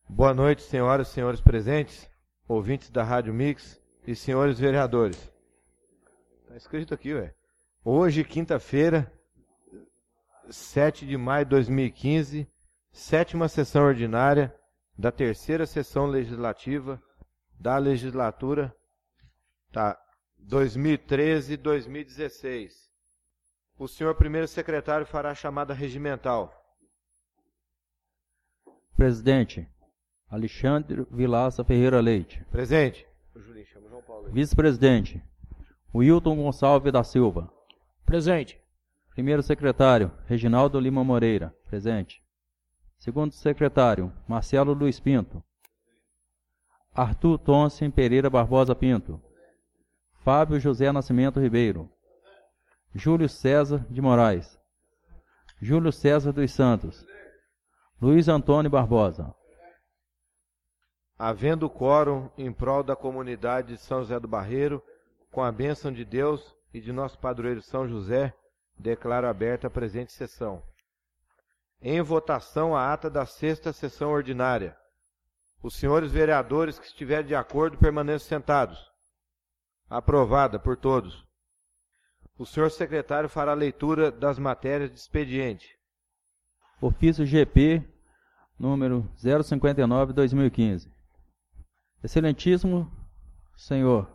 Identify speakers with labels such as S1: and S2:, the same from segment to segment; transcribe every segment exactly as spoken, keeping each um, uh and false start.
S1: Boa noite, senhoras e senhores presentes, ouvintes da Rádio Mix e senhores vereadores. Tá escrito aqui, velho. Hoje, quinta-feira, sete de maio de dois mil e quinze, sétima sessão ordinária da terceira sessão legislativa da legislatura tá, dois mil e treze a dois mil e dezesseis. O senhor primeiro secretário fará a chamada regimental.
S2: Presidente, Alexandre Vilaça Ferreira Leite.
S1: Presente. O Julinho, chama o João Paulo aí.
S2: Vice-presidente, Wilton Gonçalves da Silva.
S3: Presente.
S2: Primeiro secretário, Reginaldo Lima Moreira. Presente. Segundo secretário, Marcelo Luiz Pinto. Arthur Tonsen Pereira Barbosa Pinto. Fábio José Nascimento Ribeiro. Júlio César de Moraes. Júlio César dos Santos. Luiz Antônio Barbosa.
S1: Havendo quórum em prol da comunidade de São José do Barreiro, com a bênção de Deus e de nosso padroeiro São José, declaro aberta a presente sessão. Em votação a ata da sexta sessão ordinária. Os senhores vereadores que estiverem de acordo permaneçam sentados. Aprovada por todos. O senhor secretário fará a leitura das matérias de expediente.
S2: Ofício G P, número zero cinquenta e nove, dois mil e quinze. Excelentíssimo senhor,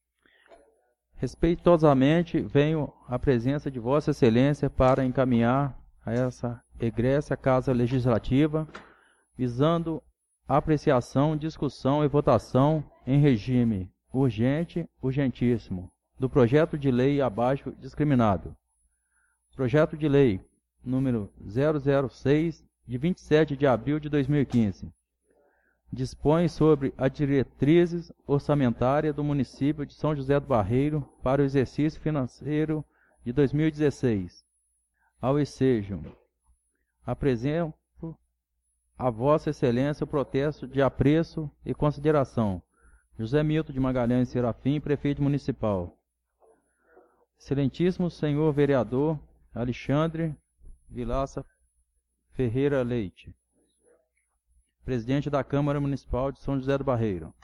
S2: respeitosamente venho à presença de Vossa Excelência para encaminhar a essa egressa Casa Legislativa, visando apreciação, discussão e votação em regime urgente, urgentíssimo, do projeto de lei abaixo discriminado. Projeto de lei número zero zero seis, de vinte e sete de abril de dois mil e quinze. Dispõe sobre as diretrizes orçamentárias do município de São José do Barreiro para o exercício financeiro de dois mil e dezesseis. Ao ensejo, apresento a Vossa Excelência o protesto de apreço e consideração. José Milton de Magalhães Serafim, prefeito municipal. Excelentíssimo senhor vereador Alexandre Vilaça Ferreira Leite, presidente da Câmara Municipal de São José do Barreiro.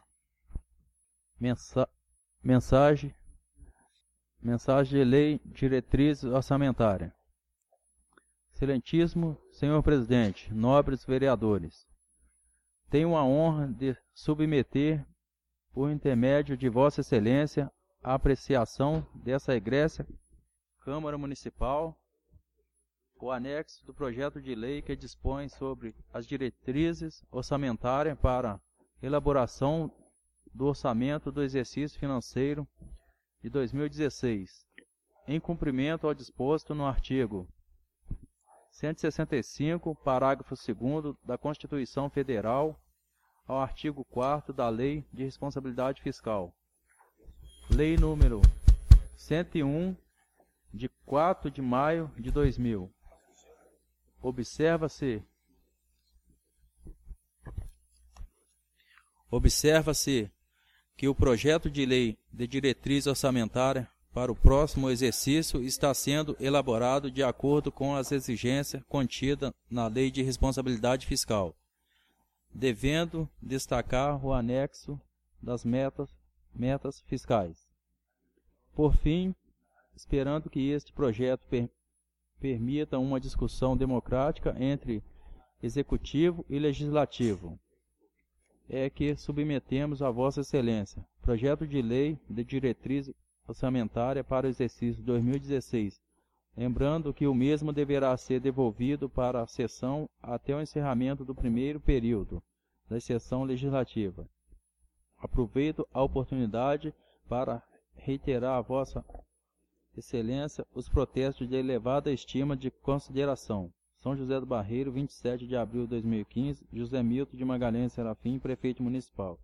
S2: Mensa mensagem, mensagem de lei, diretriz orçamentária. Excelentíssimo senhor presidente, nobres vereadores, tenho a honra de submeter, por intermédio de Vossa Excelência, a apreciação dessa egressa Câmara Municipal, o anexo do projeto de lei que dispõe sobre as diretrizes orçamentárias para elaboração do orçamento do exercício financeiro de dois mil e dezesseis, em cumprimento ao disposto no artigo cento e sessenta e cinco, parágrafo segundo da Constituição Federal, ao artigo quarto da Lei de Responsabilidade Fiscal. Lei número cento e um, de quatro de maio de dois mil. Observa-se Observa-se que o projeto de lei de diretriz orçamentária para o próximo exercício está sendo elaborado de acordo com as exigências contidas na Lei de Responsabilidade Fiscal, devendo destacar o anexo das metas, metas fiscais. Por fim, esperando que este projeto per permita uma discussão democrática entre Executivo e Legislativo, é que submetemos a Vossa Excelência projeto de lei de diretriz orçamentária para o exercício dois mil e dezesseis, lembrando que o mesmo deverá ser devolvido para a sessão até o encerramento do primeiro período da sessão legislativa. Aproveito a oportunidade para reiterar a Vossa Excelência os protestos de elevada estima de consideração. São José do Barreiro, vinte e sete de abril de dois mil e quinze, José Milton de Magalhães Serafim, prefeito municipal.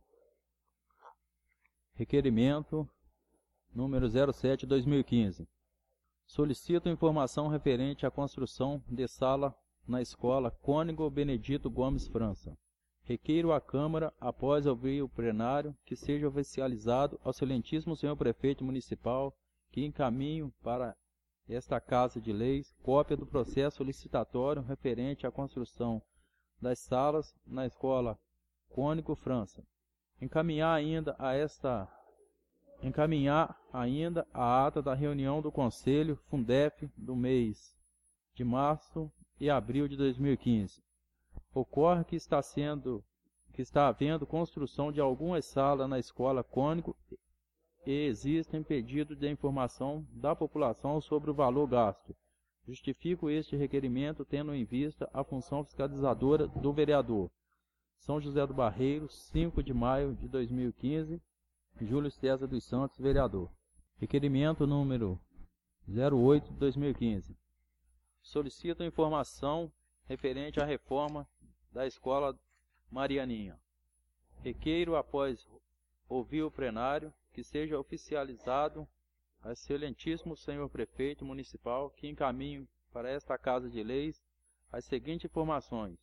S2: Requerimento número zero sete de dois mil e quinze. Solicito informação referente à construção de sala na escola Cônigo Benedito Gomes França. Requeiro à Câmara, após ouvir o plenário, que seja oficializado ao excelentíssimo senhor prefeito municipal que encaminho para esta Casa de Leis cópia do processo licitatório referente à construção das salas na escola Cônico França. Encaminhar ainda a esta encaminhar ainda a ata da reunião do Conselho Fundef do mês de março e abril de dois mil e quinze. Ocorre que está sendo que está havendo construção de algumas salas na escola Cônico e existem pedidos de informação da população sobre o valor gasto. Justifico este requerimento tendo em vista a função fiscalizadora do vereador. São José do Barreiro, cinco de maio de dois mil e quinze, Júlio César dos Santos, vereador. Requerimento número zero oito de dois mil e quinze. Solicito informação referente à reforma da Escola Marianinha. Requeiro, após ouvir o plenário, que seja oficializado a excelentíssimo senhor prefeito municipal que encaminhe para esta Casa de Leis as seguintes informações.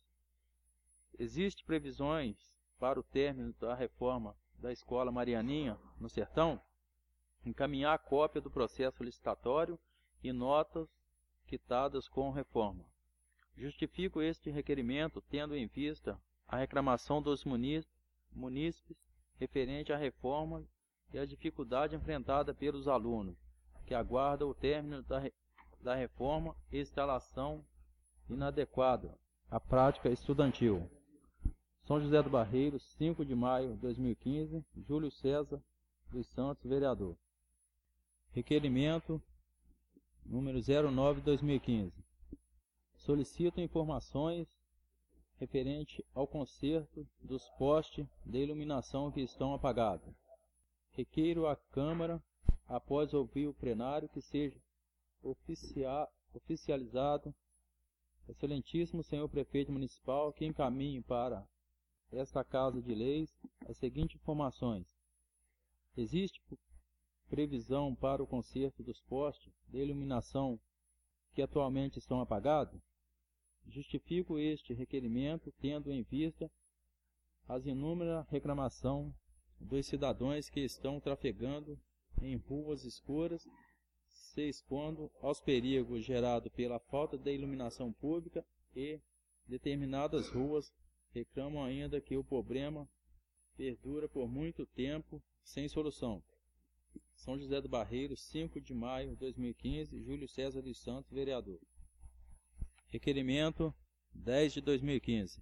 S2: Existem previsões para o término da reforma da Escola Marianinha no Sertão? Encaminhar cópia do processo licitatório e notas quitadas com reforma. Justifico este requerimento tendo em vista a reclamação dos munícipes referente à reforma e a dificuldade enfrentada pelos alunos, que aguardam o término da, re da reforma e instalação inadequada à prática estudantil. São José do Barreiro, cinco de maio de dois mil e quinze, Júlio César dos Santos, vereador. Requerimento número zero nove de dois mil e quinze. Solicito informações referente ao conserto dos postes de iluminação que estão apagados. Requeiro à Câmara, após ouvir o plenário, que seja oficia oficializado excelentíssimo senhor prefeito municipal que encaminhe para esta Casa de Leis as seguintes informações. Existe previsão para o conserto dos postes de iluminação que atualmente estão apagados? Justifico este requerimento tendo em vista as inúmeras reclamações dos cidadãos que estão trafegando em ruas escuras, se expondo aos perigos gerados pela falta de iluminação pública e determinadas ruas reclamam ainda que o problema perdura por muito tempo sem solução. São José do Barreiro, cinco de maio de dois mil e quinze, Júlio César dos Santos, vereador. Requerimento dez de dois mil e quinze.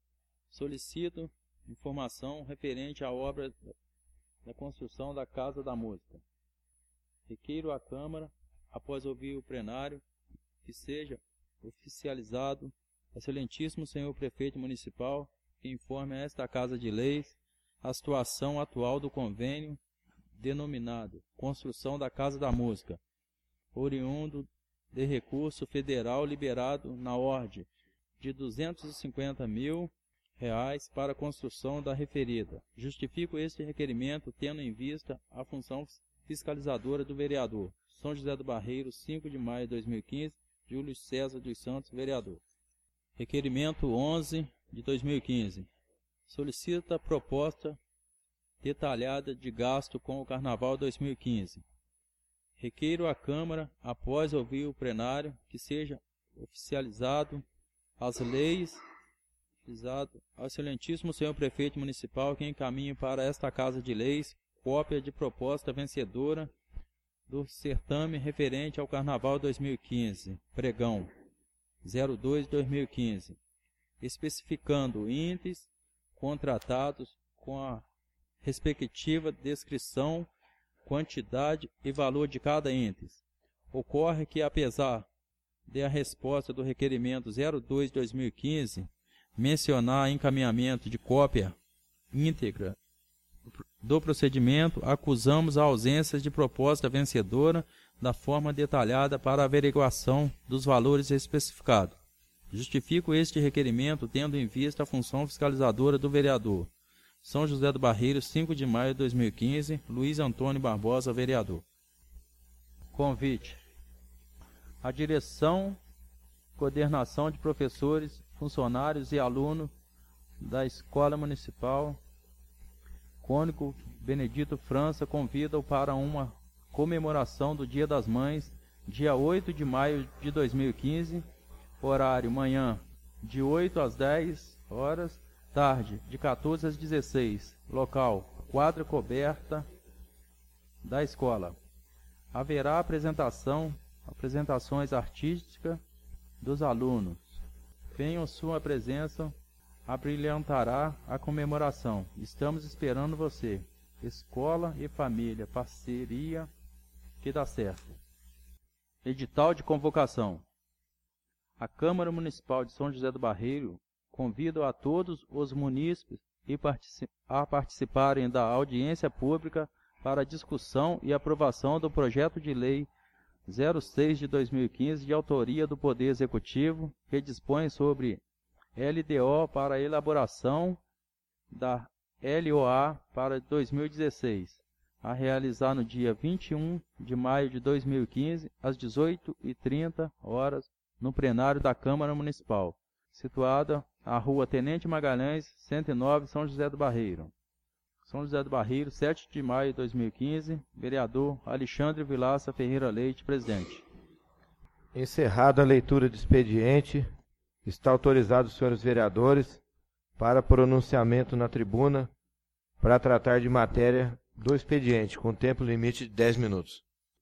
S2: Solicito informação referente à obra da construção da Casa da Música. Requeiro à Câmara, após ouvir o plenário, que seja oficializado excelentíssimo senhor prefeito municipal que informe a esta Casa de Leis a situação atual do convênio denominado Construção da Casa da Música, oriundo de recurso federal liberado na ordem de duzentos e cinquenta mil reais para a construção da referida. Justifico este requerimento tendo em vista a função fiscalizadora do vereador. São José do Barreiro, cinco de maio de dois mil e quinze, Júlio César dos Santos, vereador. Requerimento onze de dois mil e quinze. Solicita proposta detalhada de gasto com o Carnaval dois mil e quinze. Requeiro à Câmara, após ouvir o plenário, que seja oficializado as leis, oficializado ao excelentíssimo senhor prefeito municipal que encaminhe para esta Casa de Leis cópia de proposta vencedora do certame referente ao Carnaval dois mil e quinze, pregão zero dois de dois mil e quinze, especificando índices contratados com a respectiva descrição, quantidade e valor de cada índice. Ocorre que, apesar de a resposta do requerimento zero dois de dois mil e quinze mencionar encaminhamento de cópia íntegra do procedimento, acusamos a ausência de proposta vencedora da forma detalhada para a averiguação dos valores especificados. Justifico este requerimento tendo em vista a função fiscalizadora do vereador. São José do Barreiro, cinco de maio de dois mil e quinze, Luiz Antônio Barbosa, vereador. Convite. A direção, coordenação de professores, funcionários e alunos da Escola Municipal Cônico Benedito França convida-o para uma comemoração do Dia das Mães, dia oito de maio de dois mil e quinze, horário manhã de oito às dez horas, tarde, de quatorze às dezesseis. Local, quadra coberta da escola. Haverá apresentação, apresentações artísticas dos alunos. Venham, sua presença abrilhantará a comemoração. Estamos esperando você. Escola e família, parceria que dá certo. Edital de convocação. A Câmara Municipal de São José do Barreiro convida a todos os munícipes a participarem da audiência pública para discussão e aprovação do projeto de lei zero seis de dois mil e quinze, de autoria do Poder Executivo, que dispõe sobre L D O para a elaboração da L O A para dois mil e dezesseis, a realizar no dia vinte e um de maio de dois mil e quinze, às dezoito e trinta horas, no plenário da Câmara Municipal, situada na Rua Tenente Magalhães, cento e nove, São José do Barreiro. São José do Barreiro, sete de maio de dois mil e quinze, vereador Alexandre Vilaça Ferreira Leite, presidente.
S1: Encerrada a leitura de expediente, está autorizado os senhores vereadores para pronunciamento na tribuna para tratar de matéria do expediente, com tempo limite de dez minutos.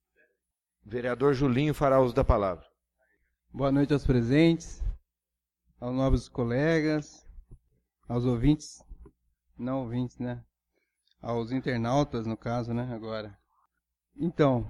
S1: Vereador Julinho fará uso da palavra.
S3: Boa noite aos presentes, aos novos colegas, aos ouvintes, não ouvintes, né? Aos internautas, no caso, né, agora. Então,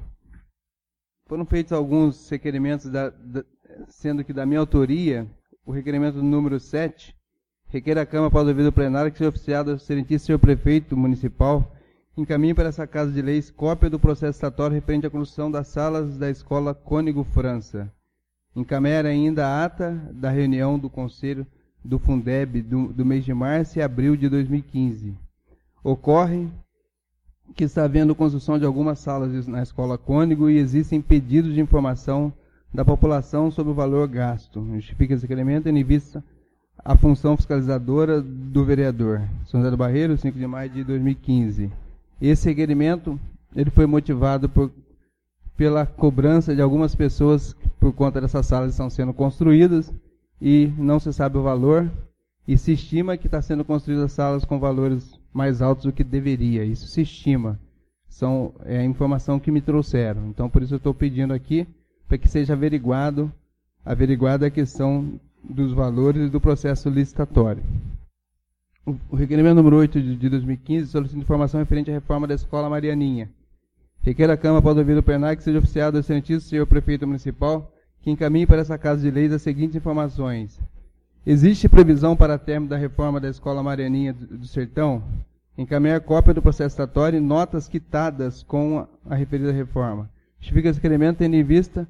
S3: foram feitos alguns requerimentos, da, da, sendo que da minha autoria, o requerimento número sete, requer a Câmara para o devido plenário que seja oficiado ao excelentíssimo senhor prefeito municipal, encaminhe para essa Casa de Leis cópia do processo estatório referente à construção das salas da Escola Cônigo França. Encaminhar ainda a ata da reunião do Conselho do Fundeb do, do mês de março e abril de dois mil e quinze. Ocorre que está havendo construção de algumas salas na Escola Cônigo e existem pedidos de informação da população sobre o valor gasto. Justifica esse requerimento em vista a função fiscalizadora do vereador. São José do Barreiro, cinco de maio de dois mil e quinze. Esse requerimento ele foi motivado por, pela cobrança de algumas pessoas por conta dessas salas que estão sendo construídas e não se sabe o valor e se estima que está sendo construídas salas com valores mais altos do que deveria. Isso se estima. São, é a informação que me trouxeram. Então, por isso eu estou pedindo aqui para que seja averiguado, averiguada a questão dos valores do processo licitatório. O, o requerimento número oito de, de dois mil e quinze solicita informação referente à reforma da Escola Marianinha. Requer a Câmara para o devido plenário que seja oficiado ao excelentíssimo senhor prefeito municipal que encaminhe para essa Casa de Leis as seguintes informações. Existe previsão para término da reforma da Escola Marianinha do, do Sertão? Encaminhar cópia do processo estatório e notas quitadas com a, a referida reforma. Justifica esse requerimento tendo em vista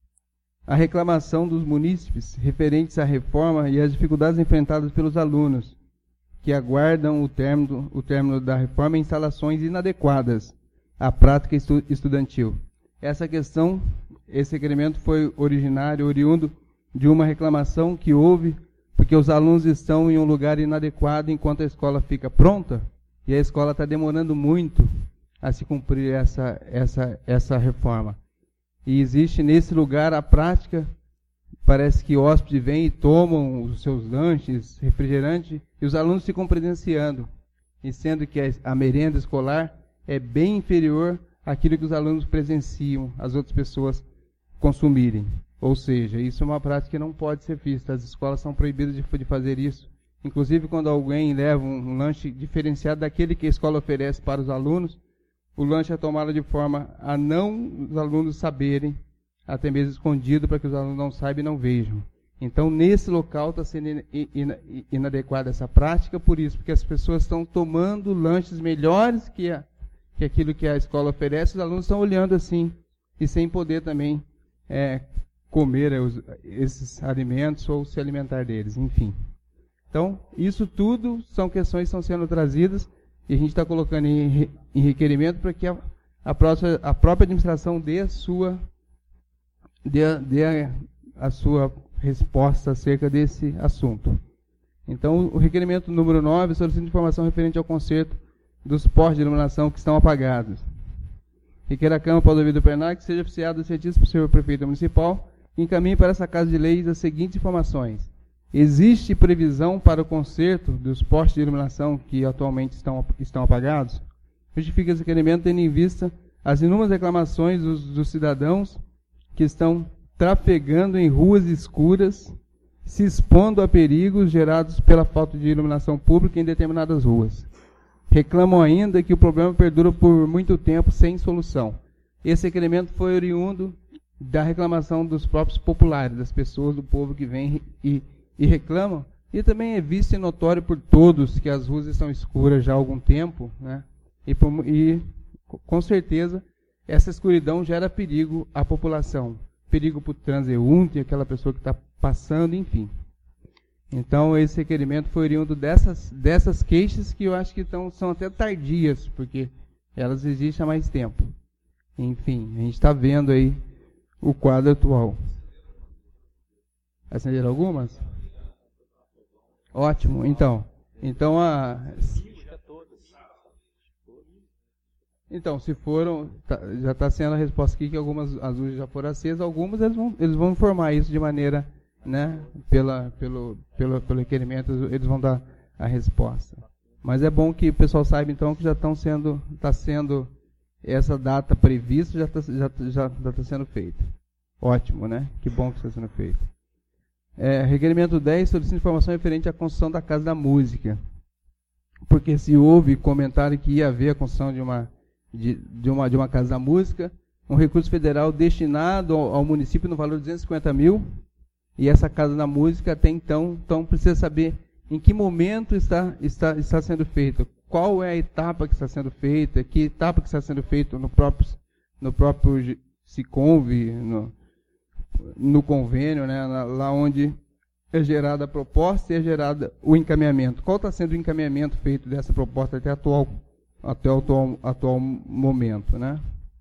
S3: a reclamação dos munícipes referentes à reforma e as dificuldades enfrentadas pelos alunos que aguardam o término, o término da reforma em instalações inadequadas à prática estu, estudantil. Essa questão, esse requerimento foi originário, oriundo de uma reclamação que houve porque os alunos estão em um lugar inadequado enquanto a escola fica pronta e a escola está demorando muito a se cumprir essa, essa, essa reforma. E existe nesse lugar a prática, parece que hóspedes vêm e tomam os seus lanches, refrigerante, e os alunos ficam presenciando, e sendo que a, a merenda escolar é bem inferior àquilo que os alunos presenciam, as outras pessoas consumirem. Ou seja, isso é uma prática que não pode ser vista. As escolas são proibidas de, de fazer isso. Inclusive, quando alguém leva um, um lanche diferenciado daquele que a escola oferece para os alunos, o lanche é tomado de forma a não os alunos saberem, até mesmo escondido, para que os alunos não saibam e não vejam. Então, nesse local está sendo in, in, in, inadequada essa prática, por isso, porque as pessoas estão tomando lanches melhores que, a, que aquilo que a escola oferece, os alunos estão olhando assim, e sem poder também é, comer os, esses alimentos ou se alimentar deles, enfim. Então, isso tudo são questões que estão sendo trazidas e a gente está colocando em, em requerimento para que a, a, próxima, a própria administração dê a sua, dê, dê a, a sua resposta acerca desse assunto. Então, o requerimento número nove solicita informação referente ao conserto dos postos de iluminação que estão apagados. Requer a Câmara para o devido plenário que seja oficiado o excelentíssimo senhor prefeito municipal e encaminhe para essa Casa de Leis as seguintes informações. Existe previsão para o conserto dos postes de iluminação que atualmente estão, estão apagados? Justifica esse requerimento tendo em vista as inúmeras reclamações dos, dos cidadãos que estão trafegando em ruas escuras, se expondo a perigos gerados pela falta de iluminação pública em determinadas ruas. Reclamam ainda que o problema perdura por muito tempo sem solução. Esse requerimento foi oriundo da reclamação dos próprios populares, das pessoas, do povo que vem e, e reclamam. E também é visto e notório por todos que as ruas estão escuras já há algum tempo, né? E, por, e com certeza essa escuridão gera perigo à população. Perigo para o transeunte, aquela pessoa que está passando, enfim. Então, esse requerimento foi oriundo dessas, dessas queixas que eu acho que tão, são até tardias, porque elas existem há mais tempo. Enfim, a gente está vendo aí o quadro atual. Acenderam algumas? Ótimo. Então, então a... Então, se foram, tá, já está sendo a resposta aqui que algumas as luzes já foram acesas, algumas eles vão, eles vão informar isso de maneira, né, pela, pelo, pelo, pelo requerimento, eles vão dar a resposta. Mas é bom que o pessoal saiba, então, que já estão sendo, está sendo, essa data prevista já está já, já tá sendo feita. Ótimo, né? Que bom que está sendo feito. É, requerimento dez, solicita informação referente à construção da Casa da Música. Porque se houve comentário que ia haver a construção de uma De, de, uma, de uma Casa da Música, um recurso federal destinado ao, ao município no valor de duzentos e cinquenta mil, e essa Casa da Música até então, então precisa saber em que momento está, está, está sendo feita, qual é a etapa que está sendo feita, que etapa que está sendo feita no próprio, no próprio Siconv, no, no convênio, né, lá onde é gerada a proposta e é gerada o encaminhamento. Qual está sendo o encaminhamento feito dessa proposta até atual até o atual, atual momento, né?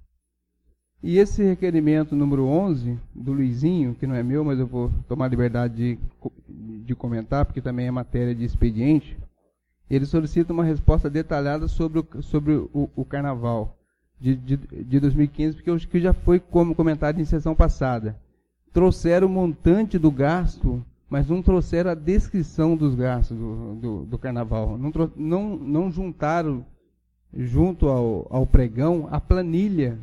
S3: E esse requerimento número onze, do Luizinho, que não é meu, mas eu vou tomar a liberdade de, de comentar, porque também é matéria de expediente, ele solicita uma resposta detalhada sobre o, sobre o, o Carnaval de, de, de dois mil e quinze, porque eu acho que já foi como comentado em sessão passada. Trouxeram o montante do gasto, mas não trouxeram a descrição dos gastos do, do, do Carnaval. Não, não, não juntaram junto ao, ao pregão, a planilha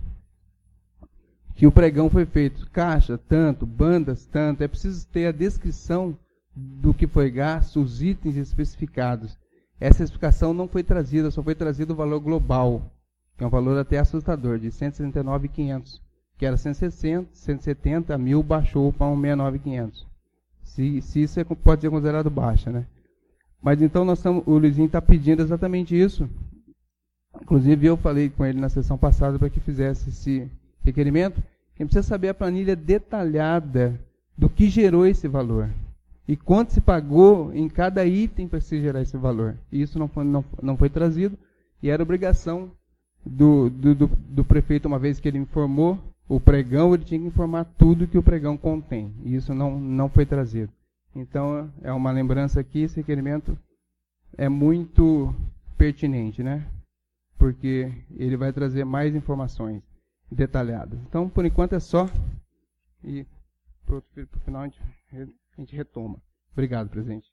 S3: que o pregão foi feito. Caixa, tanto, bandas, tanto. É preciso ter a descrição do que foi gasto, os itens especificados. Essa explicação não foi trazida, só foi trazido o valor global, que é um valor até assustador, de cento e sessenta e nove mil e quinhentos, que era cento e sessenta, cento e setenta mil, baixou para um sessenta e nove mil e quinhentos. Se, se isso é, pode ser considerado baixa, né? Mas então nós estamos, o Luizinho está pedindo exatamente isso. Inclusive, eu falei com ele na sessão passada para que fizesse esse requerimento. Quem precisa saber a planilha detalhada do que gerou esse valor e quanto se pagou em cada item para se gerar esse valor. E isso não foi, não, não foi trazido e era obrigação do, do, do, do prefeito, uma vez que ele informou o pregão, ele tinha que informar tudo que o pregão contém. E isso não, não foi trazido. Então, é uma lembrança aqui, esse requerimento é muito pertinente, né? Porque ele vai trazer mais informações detalhadas. Então, por enquanto é só. E para o final a gente, a gente retoma. Obrigado, presidente.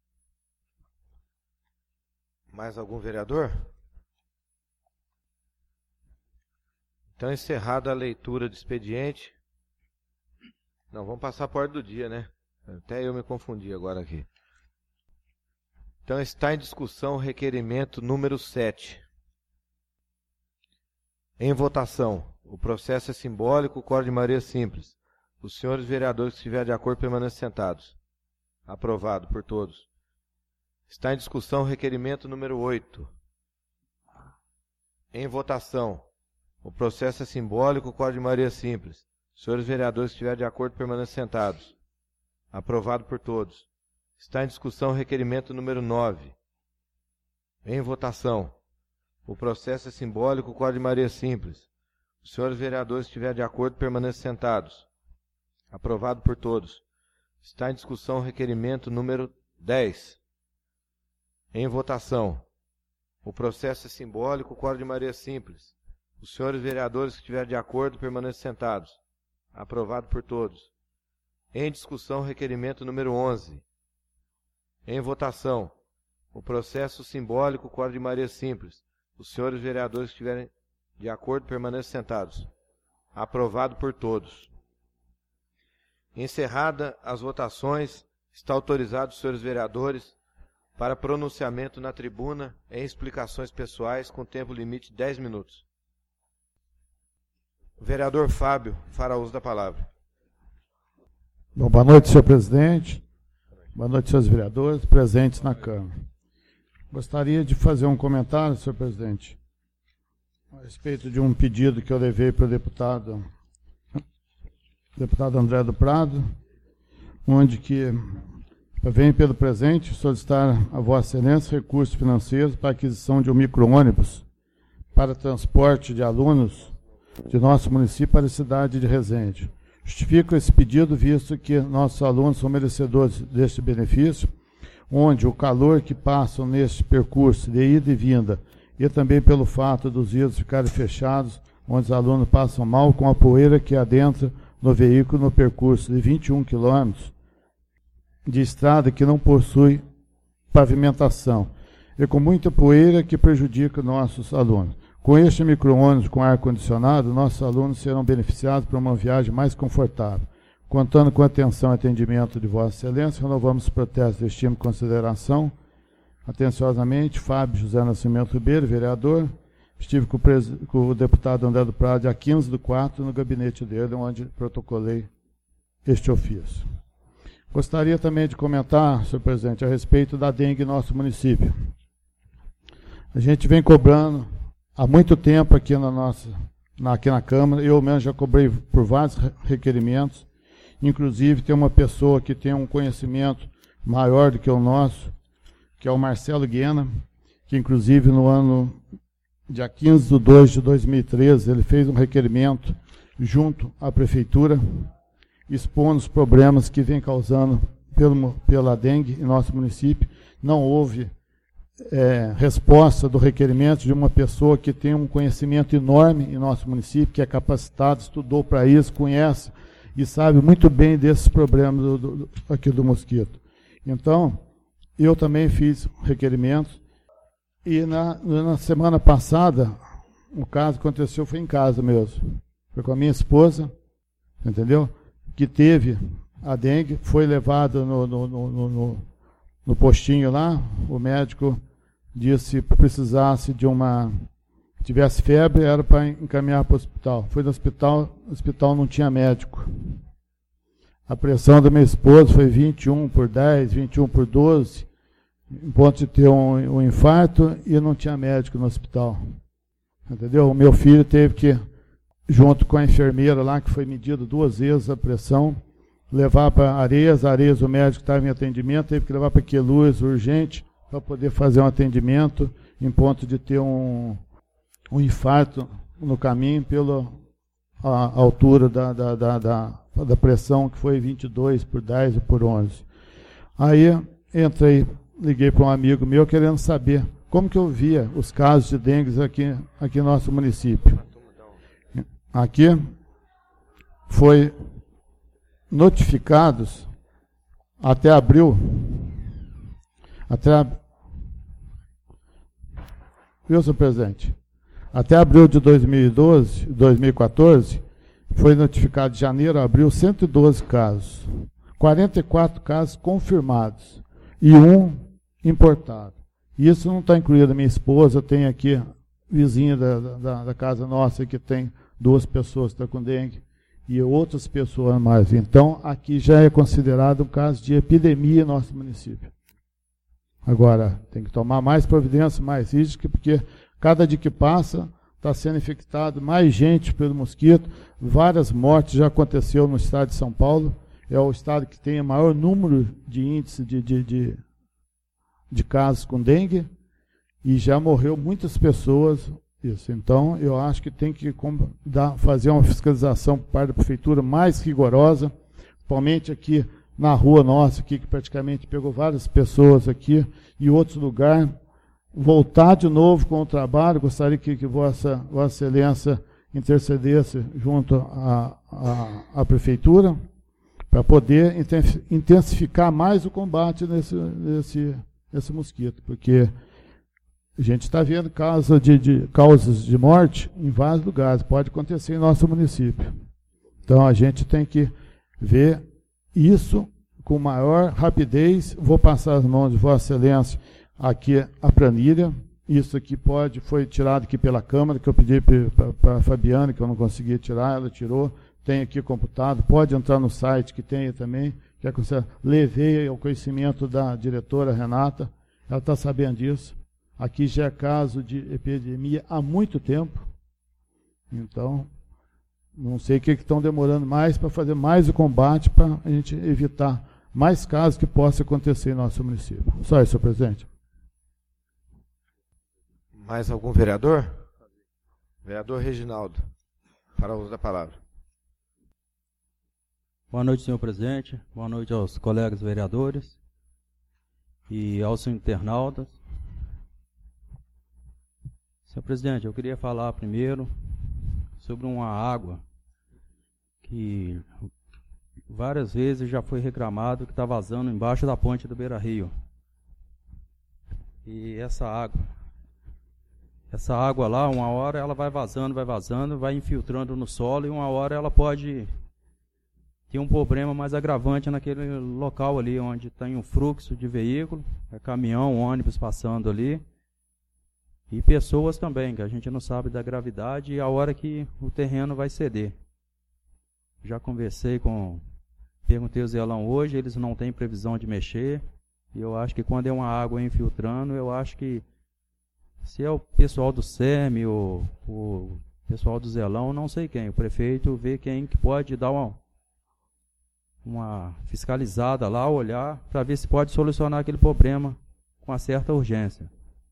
S1: Mais algum vereador? Então, encerrada a leitura do expediente. Não, vamos passar para a ordem do dia, né? Até eu me confundi agora aqui. Então, está em discussão o requerimento número sete. Em votação, o processo é simbólico, código de maioria simples. Os senhores vereadores que estiverem de acordo permaneçam sentados. Aprovado por todos. Está em discussão o requerimento número oito. Em votação, o processo é simbólico, código de maioria simples. Os senhores vereadores que estiverem de acordo permaneçam sentados. Aprovado por todos. Está em discussão o requerimento número nove. Em votação. O processo é simbólico, código de maioria simples. Os senhores vereadores que estiverem de acordo permaneçam sentados. Aprovado por todos. Está em discussão o requerimento número dez. Em votação. O processo é simbólico, código de maioria simples. Os senhores vereadores que estiverem de acordo permaneçam sentados. Aprovado por todos. Em discussão o requerimento número onze. Em votação, o processo simbólico Código de Maria Simples. Os senhores vereadores que estiverem de acordo permaneçam sentados. Aprovado por todos. Encerrada as votações, está autorizado os senhores vereadores para pronunciamento na tribuna em explicações pessoais com tempo limite de dez minutos. O vereador Fábio fará uso da palavra.
S4: Bom, boa noite, senhor presidente. Boa noite, senhores vereadores presentes na Câmara. Gostaria de fazer um comentário, senhor presidente, a respeito de um pedido que eu levei para o deputado, deputado André do Prado, onde que vem pelo presente solicitar a Vossa Excelência recursos financeiros para a aquisição de um micro-ônibus para transporte de alunos de nosso município para a cidade de Resende. Justifico esse pedido, visto que nossos alunos são merecedores deste benefício, onde o calor que passam neste percurso de ida e vinda, e também pelo fato dos vidros ficarem fechados, onde os alunos passam mal com a poeira que adentra no veículo no percurso de vinte e um quilômetros de estrada que não possui pavimentação, e com muita poeira que prejudica nossos alunos. Com este micro-ônibus com ar-condicionado, nossos alunos serão beneficiados por uma viagem mais confortável. Contando com atenção e atendimento de Vossa Excelência, renovamos os protestos de estima e consideração. Atenciosamente, Fábio José Nascimento Ribeiro, vereador. Estive com o, pres... com o deputado André do Prado, dia quinze do quatro, no gabinete dele, onde protocolei este ofício. Gostaria também de comentar, senhor presidente, a respeito da dengue em nosso município. A gente vem cobrando há muito tempo aqui na, nossa, na, aqui na Câmara, eu mesmo já cobrei por vários requerimentos, inclusive tem uma pessoa que tem um conhecimento maior do que o nosso, que é o Marcelo Guiena, que inclusive no ano, dia quinze de dois de dois mil e treze, ele fez um requerimento junto à Prefeitura, expondo os problemas que vem causando pelo, pela dengue em nosso município. Não houve é, resposta do requerimento de uma pessoa que tem um conhecimento enorme em nosso município, que é capacitado, estudou para isso, conhece e sabe muito bem desses problemas do, do, aqui do mosquito. Então, eu também fiz requerimentos, e na, na semana passada, o caso que aconteceu foi em casa mesmo. Foi com a minha esposa, entendeu? Que teve a dengue, foi levado no, no, no, no, no postinho lá, o médico disse que precisasse de uma, tivesse febre, era para encaminhar para o hospital. Foi no hospital, o hospital não tinha médico. A pressão da minha esposa foi vinte e um por dez, vinte e um por doze, em ponto de ter um, um infarto, e não tinha médico no hospital. Entendeu? O meu filho teve que, junto com a enfermeira lá, que foi medida duas vezes a pressão, levar para Areias, Areias o médico estava em atendimento, teve que levar para Queluz, urgente, para poder fazer um atendimento, em ponto de ter um, um infarto no caminho, pela a, a altura da, da, da, da, da pressão, que foi vinte e dois por dez ou por onze. Aí, entrei, liguei para um amigo meu, querendo saber como que eu via os casos de dengue aqui, aqui no nosso município. Aqui foi notificados até abril, até, viu, senhor presidente? Até abril de dois mil e doze, dois mil e quatorze, foi notificado de janeiro a abril cento e doze casos, quarenta e quatro casos confirmados e um importado. Isso não está incluído a minha esposa, tem aqui vizinha da, da, da casa nossa que tem duas pessoas que estão com dengue e outras pessoas mais. Então, aqui já é considerado um caso de epidemia em nosso município. Agora, tem que tomar mais providência, mais rígida, porque cada dia que passa está sendo infectado mais gente pelo mosquito. Várias mortes já aconteceu no estado de São Paulo. É o estado que tem o maior número de índice de, de, de, de casos com dengue, e já morreu muitas pessoas. Isso. Então, eu acho que tem que dar, fazer uma fiscalização por parte da prefeitura mais rigorosa, principalmente aqui na rua nossa, aqui, que praticamente pegou várias pessoas aqui, e outros lugares. Voltar de novo com o trabalho, gostaria que, que Vossa, Vossa Excelência intercedesse junto à, à, à prefeitura, para poder intensificar mais o combate nesse, nesse, nesse mosquito, porque a gente está vendo casos de, de, causas de morte em vários lugares, pode acontecer em nosso município. Então a gente tem que ver isso com maior rapidez. Vou passar as mãos de Vossa Excelência aqui a planilha. Isso aqui pode, foi tirado aqui pela Câmara, que eu pedi para a Fabiana, que eu não consegui tirar, ela tirou. Tem aqui computado, pode entrar no site que tem também, que é que você levei ao conhecimento da diretora Renata, ela está sabendo disso. Aqui já é caso de epidemia há muito tempo, então não sei o que estão demorando mais para fazer mais o combate, para a gente evitar mais casos que possam acontecer em nosso município. Só isso, senhor presidente.
S1: Mais algum vereador? Vereador Reginaldo, para o uso da palavra.
S2: Boa noite, senhor presidente. Boa noite aos colegas vereadores e aos internautas. Senhor presidente, eu queria falar primeiro sobre uma água que várias vezes já foi reclamado que está vazando embaixo da ponte do Beira Rio. E essa água, essa água lá, uma hora ela vai vazando, vai vazando, vai infiltrando no solo e uma hora ela pode tem um problema mais agravante naquele local ali, onde tem um fluxo de veículo, é caminhão, ônibus passando ali, e pessoas também, que a gente não sabe da gravidade e a hora que o terreno vai ceder. Já conversei com, perguntei ao Zelão hoje, eles não têm previsão de mexer, e eu acho que quando é uma água infiltrando, eu acho que se é o pessoal do S E M, ou o pessoal do Zelão, não sei quem, o prefeito vê quem que pode dar uma uma fiscalizada lá, olhar, para ver se pode solucionar aquele problema com uma certa urgência.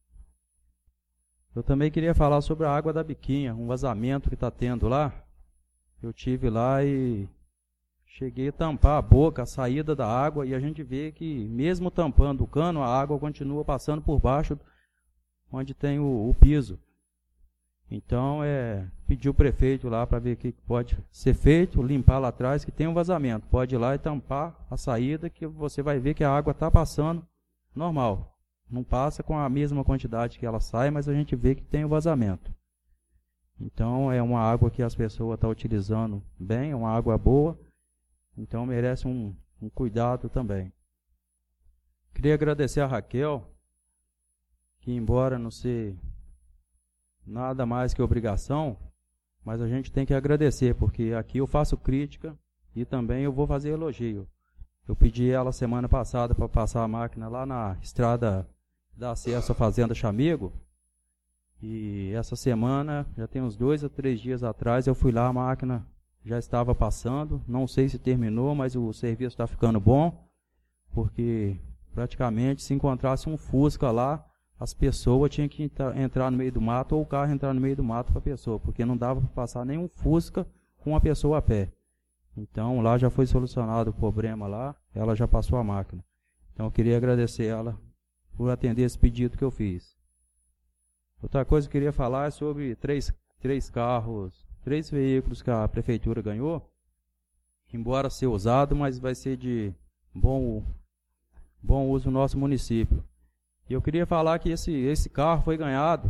S2: Eu também queria falar sobre a água da Biquinha, um vazamento que está tendo lá. Eu tive lá e cheguei a tampar a boca, a saída da água, e a gente vê que mesmo tampando o cano, a água continua passando por baixo, onde tem o, o piso. Então, é, pedi o prefeito lá para ver o que pode ser feito, limpar lá atrás, que tem um vazamento. Pode ir lá e tampar a saída, que você vai ver que a água está passando normal. Não passa com a mesma quantidade que ela sai, mas a gente vê que tem o vazamento. Então, é uma água que as pessoas estão utilizando bem, é uma água boa, então merece um, um cuidado também. Queria agradecer a Raquel, que embora não ser nada mais que obrigação, mas a gente tem que agradecer, porque aqui eu faço crítica e também eu vou fazer elogio. Eu pedi ela semana passada para passar a máquina lá na estrada da acesso à Fazenda Chamigo, e essa semana, já tem uns dois ou três dias atrás, eu fui lá, a máquina já estava passando, não sei se terminou, mas o serviço está ficando bom, porque praticamente se encontrasse um Fusca lá, as pessoas tinham que entrar no meio do mato ou o carro entrar no meio do mato para a pessoa, porque não dava para passar nenhum Fusca com uma pessoa a pé. Então lá já foi solucionado o problema lá, ela já passou a máquina. Então eu queria agradecer ela por atender esse pedido que eu fiz. Outra coisa que eu queria falar é sobre três, três carros, três veículos que a prefeitura ganhou, embora ser usado, mas vai ser de bom, bom uso no nosso município. E eu queria falar que esse, esse carro foi ganhado,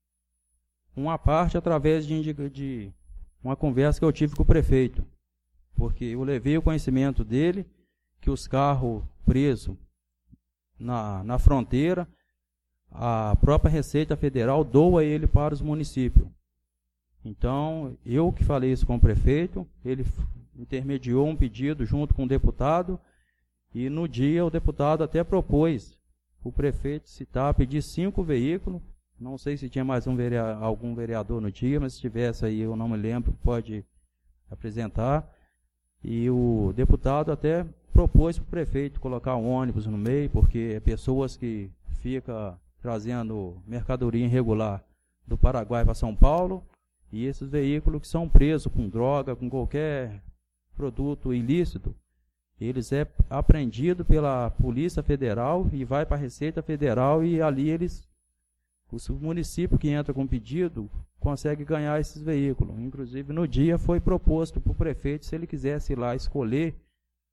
S2: uma parte através de, de uma conversa que eu tive com o prefeito, porque eu levei o conhecimento dele que os carros presos na, na fronteira, a própria Receita Federal doa ele para os municípios. Então, eu que falei isso com o prefeito, ele intermediou um pedido junto com o deputado, e no dia o deputado até propôs o prefeito citar, pedir cinco veículos, não sei se tinha mais um vereador, algum vereador no dia, mas se tivesse aí, eu não me lembro, pode apresentar. E o deputado até propôs para o prefeito colocar um ônibus no meio, porque é pessoas que ficam trazendo mercadoria irregular do Paraguai para São Paulo, e esses veículos que são presos com droga, com qualquer produto ilícito, eles é apreendido pela Polícia Federal e vai para a Receita Federal, e ali eles, o município que entra com pedido, consegue ganhar esses veículos. Inclusive, no dia foi proposto para o prefeito, se ele quisesse ir lá escolher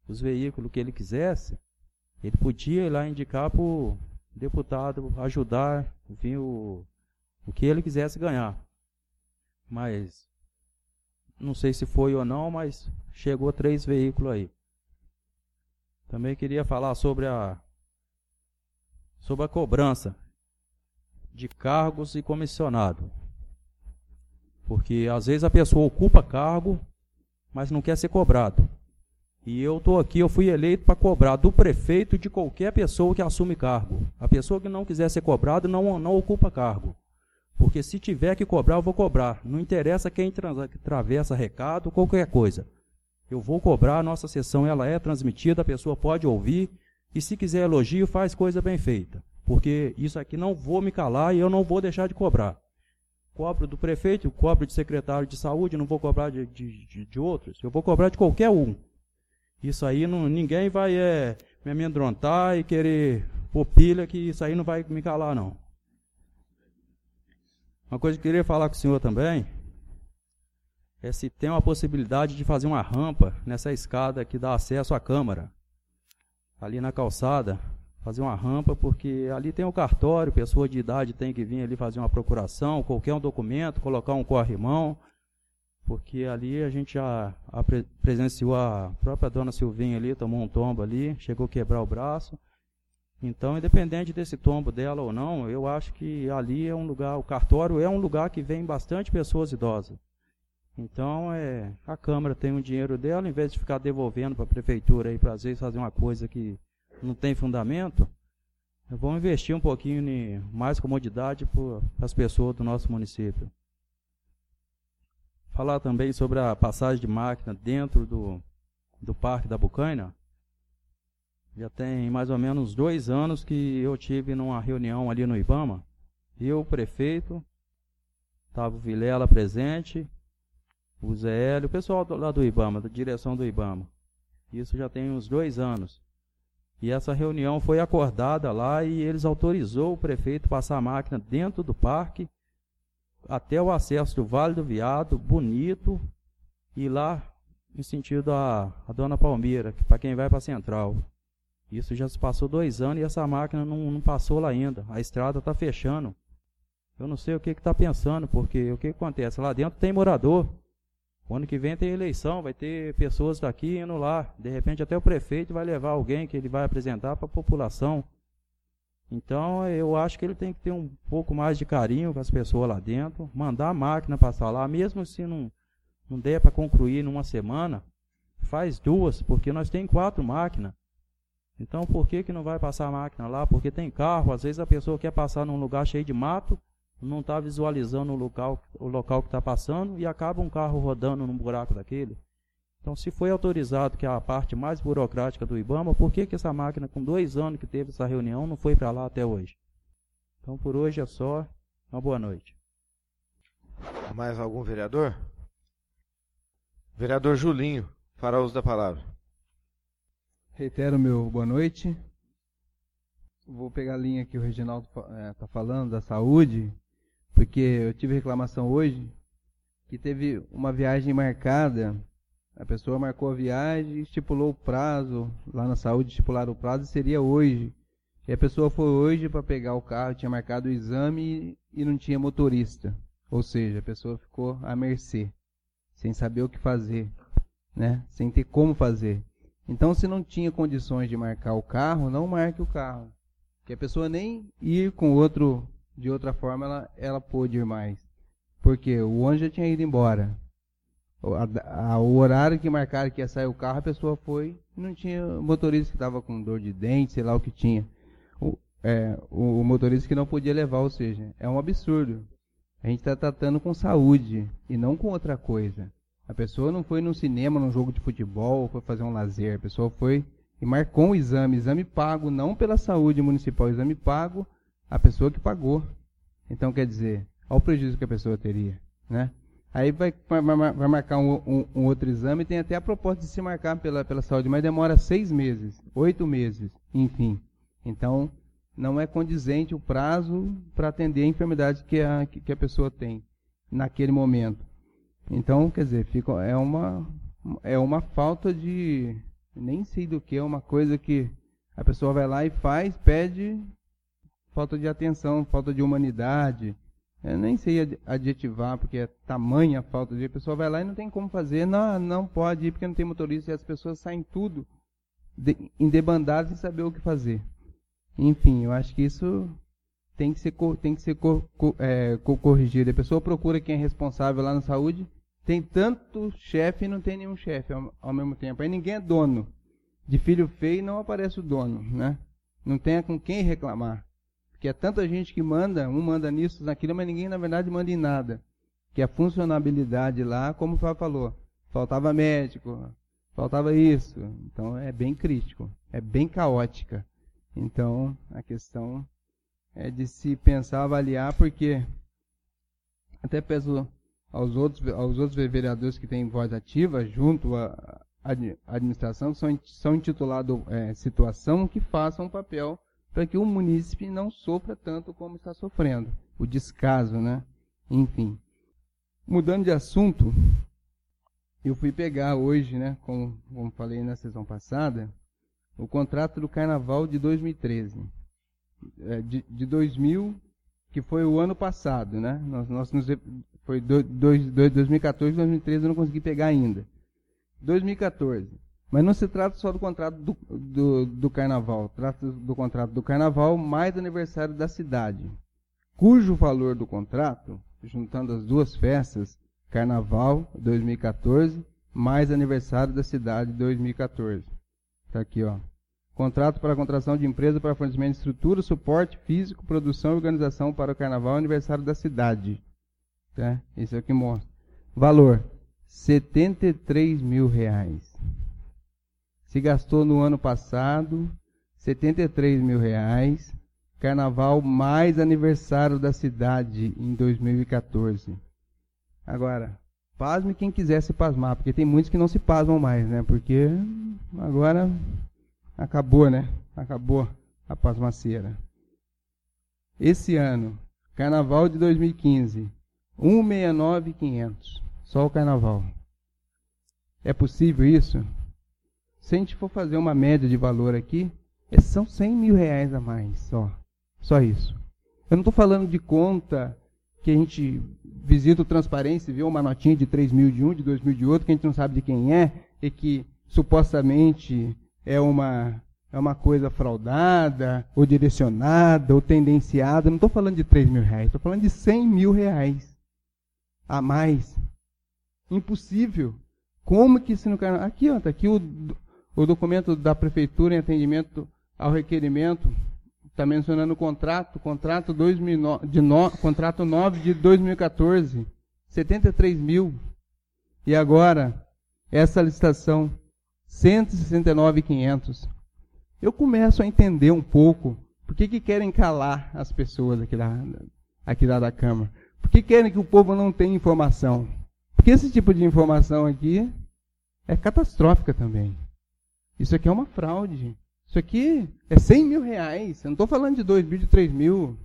S2: os veículos que ele quisesse, ele podia ir lá indicar para o deputado ajudar, vir o, o que ele quisesse ganhar. Mas, não sei se foi ou não, mas chegou três veículos aí. Também queria falar sobre a, sobre a cobrança de cargos e comissionado. Porque às vezes a pessoa ocupa cargo, mas não quer ser cobrado. E eu estou aqui, eu fui eleito para cobrar do prefeito e de qualquer pessoa que assume cargo. A pessoa que não quiser ser cobrado não, não ocupa cargo. Porque se tiver que cobrar, eu vou cobrar. Não interessa quem atravessa recado, qualquer coisa. Eu vou cobrar, a nossa sessão ela é transmitida, a pessoa pode ouvir. E se quiser elogio, faz coisa bem feita. Porque isso aqui não vou me calar e eu não vou deixar de cobrar. Cobro do prefeito, cobro de secretário de saúde, não vou cobrar de, de, de outros. Eu vou cobrar de qualquer um. Isso aí, não, ninguém vai é, me amedrontar e querer pôr pilha, que isso aí não vai me calar, não. Uma coisa que eu queria falar com o senhor também é se tem uma possibilidade de fazer uma rampa nessa escada que dá acesso à Câmara. Ali na calçada, fazer uma rampa, porque ali tem o cartório, pessoa de idade tem que vir ali fazer uma procuração, qualquer um documento, colocar um corrimão, porque ali a gente já a pre presenciou a própria dona Silvinha ali, tomou um tombo ali, chegou a quebrar o braço. Então, independente desse tombo dela ou não, eu acho que ali é um lugar, o cartório é um lugar que vem bastante pessoas idosas. Então, é, a Câmara tem o dinheiro dela, em vez de ficar devolvendo para a Prefeitura aí, para às vezes fazer uma coisa que não tem fundamento, vamos investir um pouquinho em mais comodidade para as pessoas do nosso município. Falar também sobre a passagem de máquina dentro do, do Parque da Bucaina. Já tem mais ou menos dois anos que eu tive numa reunião ali no Ibama. Eu, o prefeito, estava o Vilela presente, o Zé Hélio, o pessoal do, lá do Ibama, da direção do Ibama. Isso já tem uns dois anos. E essa reunião foi acordada lá e eles autorizou o prefeito passar a máquina dentro do parque, até o acesso do Vale do Viado, bonito, e lá em sentido a, a Dona Palmira, para quem vai para a Central. Isso já se passou dois anos e essa máquina não, não passou lá ainda. A estrada está fechando. Eu não sei o que está pensando, porque o que, que acontece? Lá dentro tem morador. O ano que vem tem eleição, vai ter pessoas daqui indo lá. De repente até o prefeito vai levar alguém que ele vai apresentar para a população. Então eu acho que ele tem que ter um pouco mais de carinho com as pessoas lá dentro, mandar a máquina passar lá, mesmo se não, não der para concluir numa semana, faz duas, porque nós temos quatro máquinas. Então por que que não vai passar a máquina lá? Porque tem carro, às vezes a pessoa quer passar num lugar cheio de mato, não está visualizando o local, o local que está passando e acaba um carro rodando num buraco daquele. Então, se foi autorizado, que é a parte mais burocrática do Ibama, por que que essa máquina, com dois anos que teve essa reunião, não foi para lá até hoje? Então, por hoje é só. Uma boa noite.
S1: Mais algum vereador? Vereador Julinho, fará uso da palavra.
S3: Reitero meu boa noite. Vou pegar a linha que o Reginaldo está falando, da saúde, porque eu tive reclamação hoje, que teve uma viagem marcada. A pessoa marcou a viagem, estipulou o prazo, lá na saúde estipularam o prazo e seria hoje. E a pessoa foi hoje para pegar o carro, tinha marcado o exame e não tinha motorista. Ou seja, a pessoa ficou à mercê, sem saber o que fazer, né? Sem ter como fazer. Então, se não tinha condições de marcar o carro, não marque o carro. Que a pessoa nem ir com outro, de outra forma, ela, ela pôde ir mais. Porque o ônibus já tinha ido embora. A, a, o horário que marcaram que ia sair o carro, a pessoa foi e não tinha motorista que estava com dor de dente, sei lá o que tinha. O, é, o, o motorista que não podia levar, ou seja, é um absurdo. A gente está tratando com saúde e não com outra coisa. A pessoa não foi num cinema, num jogo de futebol, foi fazer um lazer. A pessoa foi e marcou um exame, exame pago, não pela saúde municipal, exame pago, a pessoa que pagou. Então, quer dizer, olha o prejuízo que a pessoa teria, né? Aí vai, vai, vai marcar um, um, um outro exame, tem até a proposta de se marcar pela, pela saúde, mas demora seis meses, oito meses, enfim. Então, não é condizente o prazo para atender a enfermidade que a, que a pessoa tem naquele momento. Então, quer dizer, fica, é, uma, é uma falta de, Nem sei do que, é uma coisa que a pessoa vai lá e faz, pede falta de atenção, falta de humanidade. Eu nem sei adjetivar, porque é tamanha a falta de... A pessoa vai lá e não tem como fazer, não, não pode ir porque não tem motorista, e as pessoas saem tudo de, em debandadas sem saber o que fazer. Enfim, eu acho que isso tem que ser, tem que ser co, co, é, co, corrigido. A pessoa procura quem é responsável lá na saúde, tem tanto chefe e não tem nenhum chefe ao, ao mesmo tempo. Aí ninguém é dono. De filho feio não aparece o dono, né? Não tem com quem reclamar. Porque é tanta gente que manda, um manda nisso, naquilo, mas ninguém na verdade manda em nada. Que a funcionabilidade lá, como o Fábio falou, faltava médico, faltava isso. Então é bem crítico, é bem caótica. Então a questão é de se pensar, avaliar, porque até peço aos outros, aos outros vereadores que têm voz ativa, junto à administração, que são, são intitulados é, situação, que façam um papel para que o munícipe não sofra tanto como está sofrendo. O descaso, né? Enfim. Mudando de assunto, eu fui pegar hoje, né, como, como falei na sessão passada, o contrato do Carnaval de dois mil e treze. É, de, de dois mil, que foi o ano passado, né? Nós, nós nos, foi do, dois, dois, dois mil e quatorze, dois mil e treze eu não consegui pegar ainda. dois mil e quatorze. Mas não se trata só do contrato do, do, do Carnaval. Trata do contrato do Carnaval mais aniversário da cidade, cujo valor do contrato, juntando as duas festas, Carnaval dois mil e quatorze, mais aniversário da cidade dois mil e quatorze. Está aqui, ó. Contrato para a contratação de empresa para fornecimento de estrutura, suporte físico, produção e organização para o Carnaval aniversário da cidade. Tá? Isso é o que mostra. Valor, setenta e três mil reais. Se gastou no ano passado, setenta e três mil reais. Carnaval mais aniversário da cidade em dois mil e quatorze. Agora, pasme quem quiser se pasmar, porque tem muitos que não se pasmam mais, né? Porque agora acabou, né? Acabou a pasmaceira. Esse ano, Carnaval de dois mil e quinze, cento e sessenta e nove mil e quinhentos. Só o Carnaval. É possível isso? Se a gente for fazer uma média de valor aqui, são cem mil reais a mais, só. Só isso. Eu não estou falando de conta que a gente visita o Transparência e vê uma notinha de três mil de um, de dois mil de outro, que a gente não sabe de quem é, e que supostamente é uma, é uma coisa fraudada, ou direcionada, ou tendenciada. Eu não estou falando de três mil reais, estou falando de cem mil reais a mais. Impossível. Como que isso no Carnaval... Aqui, ó, está aqui o, o documento da Prefeitura em atendimento ao requerimento, está mencionando o contrato, contrato, dois mil e nove, de no, contrato nove de dois mil e quatorze, setenta e três mil. E agora, essa licitação, cento e sessenta e nove mil e quinhentos. Eu começo a entender um pouco por que, que querem calar as pessoas aqui da, aqui da, da Câmara. Por que querem que o povo não tenha informação? Porque esse tipo de informação aqui é catastrófica também. Isso aqui é uma fraude. Isso aqui é cem mil reais. Eu não estou falando de dois mil, de três mil.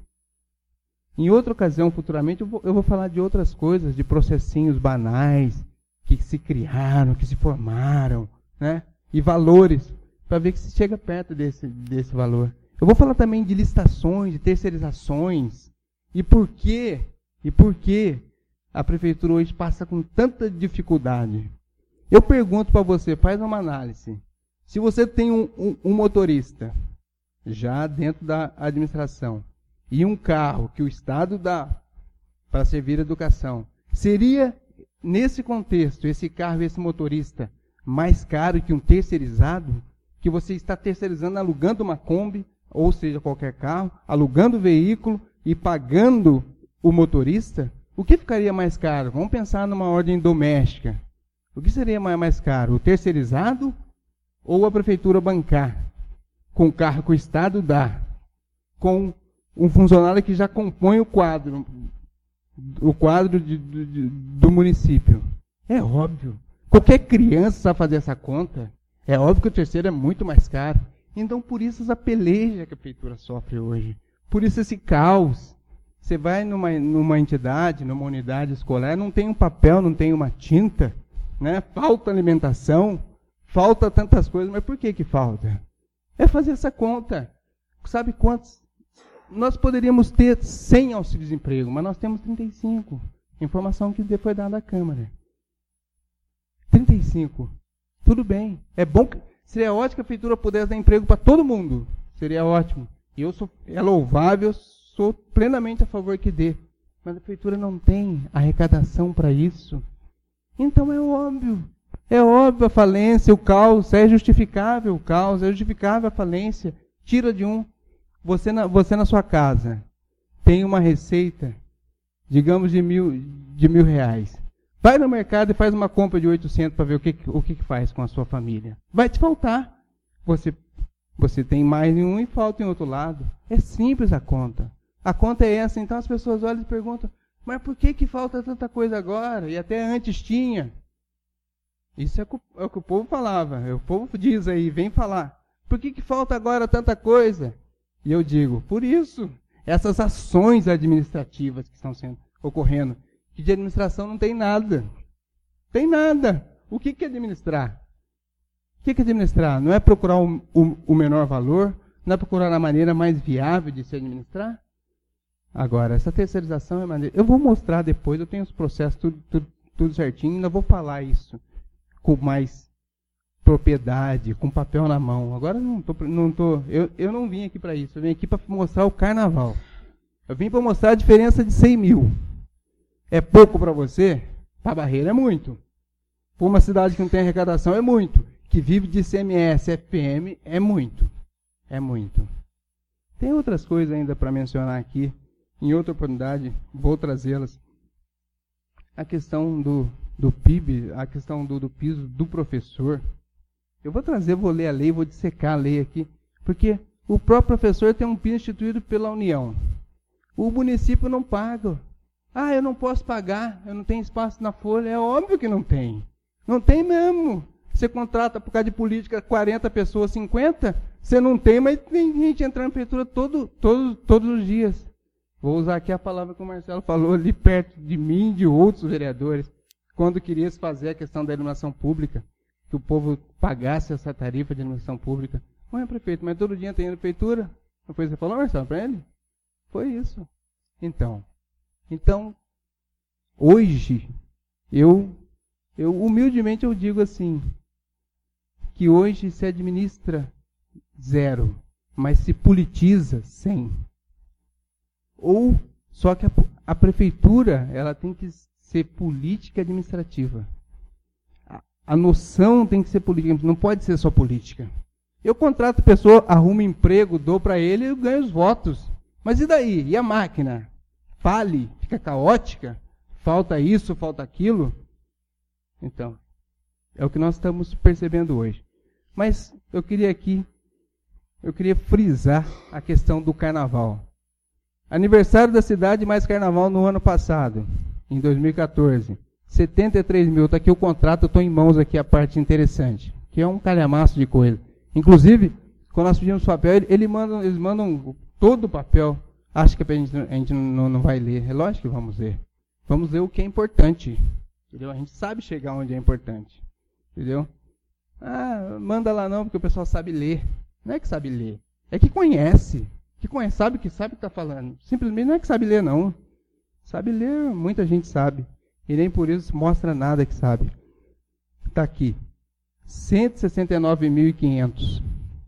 S3: Em outra ocasião, futuramente, eu vou, eu vou falar de outras coisas, de processinhos banais que se criaram, que se formaram, né? E valores, para ver que se chega perto desse, desse valor. Eu vou falar também de licitações, de terceirizações. E por quê? E por quê a Prefeitura hoje passa com tanta dificuldade? Eu pergunto para você, faz uma análise. Se você tem um, um, um motorista já dentro da administração e um carro que o Estado dá para servir a educação, seria, nesse contexto, esse carro, esse motorista, mais caro que um terceirizado, que você está terceirizando, alugando uma Kombi, ou seja, qualquer carro, alugando o veículo e pagando o motorista? O que ficaria mais caro? Vamos pensar numa ordem doméstica. O que seria mais caro? O terceirizado ou a prefeitura bancar com o carro que o Estado dá, com um funcionário que já compõe o quadro, o quadro de, de, do município? É óbvio. Qualquer criança sabe fazer essa conta. É óbvio que o terceiro é muito mais caro. Então, por isso essa peleja que a prefeitura sofre hoje. Por isso esse caos. Você vai numa, numa entidade, numa unidade escolar, não tem um papel, não tem uma tinta, né? Falta alimentação, falta tantas coisas, mas por que que falta? É fazer essa conta. Sabe quantos? Nós poderíamos ter cem auxílio-desemprego, mas nós temos trinta e cinco. Informação que foi dada à Câmara. trinta e cinco. Tudo bem. É bom que, seria ótimo que a prefeitura pudesse dar emprego para todo mundo. Seria ótimo. E eu sou, é louvável, sou plenamente a favor que dê. Mas a prefeitura não tem arrecadação para isso. Então é óbvio. É óbvio a falência, o caos. É justificável o caos, é justificável a falência. Tira de um. Você na, você na sua casa tem uma receita, digamos, de mil, de mil reais. Vai no mercado e faz uma compra de oitocentos para ver o que, o que faz com a sua família. Vai te faltar. Você, você tem mais em um e falta em outro lado. É simples a conta. A conta é essa. Então as pessoas olham e perguntam, mas por que, que falta tanta coisa agora? E até antes tinha. Isso é, é o que o povo falava. O povo diz aí, vem falar. Por que, que falta agora tanta coisa? E eu digo, por isso, essas ações administrativas que estão sendo, ocorrendo, que de administração não tem nada. Tem nada. O que, que é administrar? O que, que é administrar? Não é procurar o, o, o menor valor? Não é procurar a maneira mais viável de se administrar? Agora, essa terceirização é maneira... Eu vou mostrar depois, eu tenho os processos tudo, tudo, tudo certinho, ainda vou falar isso com mais propriedade, com papel na mão. Agora não tô, não tô, eu, eu não vim aqui para isso, eu vim aqui para mostrar o carnaval. Eu vim para mostrar a diferença de cem mil. É pouco para você? Para Barreira é muito. Para uma cidade que não tem arrecadação é muito. Que vive de I C M S, F P M é muito. É muito. Tem outras coisas ainda para mencionar aqui. Em outra oportunidade, vou trazê-las. A questão do, do P I B, a questão do, do piso do professor. Eu vou trazer, vou ler a lei, vou dissecar a lei aqui, porque o próprio professor tem um piso instituído pela União. O município não paga. Ah, eu não posso pagar, eu não tenho espaço na folha. É óbvio que não tem. Não tem mesmo. Você contrata por causa de política quarenta pessoas, cinquenta, você não tem, mas tem gente entrando na prefeitura todo, todo, todos os dias. Vou usar aqui a palavra que o Marcelo falou ali perto de mim e de outros vereadores, quando queria fazer a questão da iluminação pública, que o povo pagasse essa tarifa de iluminação pública. Não é prefeito, mas todo dia tem na prefeitura. Não foi isso que você falou, Marcelo, para ele? Foi isso. Então, então hoje, eu, eu humildemente eu digo assim, que hoje se administra zero, mas se politiza cem. Ou, só que a, a prefeitura, ela tem que ser política administrativa. A, a noção tem que ser política, não pode ser só política. Eu contrato a pessoa, arrumo emprego, dou para ele e eu ganho os votos. Mas e daí? E a máquina? Fale, fica caótica? Falta isso, falta aquilo? Então, é o que nós estamos percebendo hoje. Mas eu queria aqui, eu queria frisar a questão do carnaval. Aniversário da cidade mais carnaval no ano passado, em dois mil e quatorze. setenta e três mil, está aqui o contrato, eu estou em mãos aqui a parte interessante, que é um calhamaço de coisa. Inclusive, quando nós pedimos papel, ele manda, eles mandam todo o papel. Acho que a gente, a gente não, não vai ler. É lógico que vamos ler. Vamos ler o que é importante. Entendeu? A gente sabe chegar onde é importante. Entendeu? Ah, manda lá não, porque o pessoal sabe ler. Não é que sabe ler, é que conhece. Que conhece, sabe que sabe o que está falando. Simplesmente não é que sabe ler, não. Sabe ler, muita gente sabe. E nem por isso mostra nada que sabe. Está aqui. cento e sessenta e nove mil e quinhentos.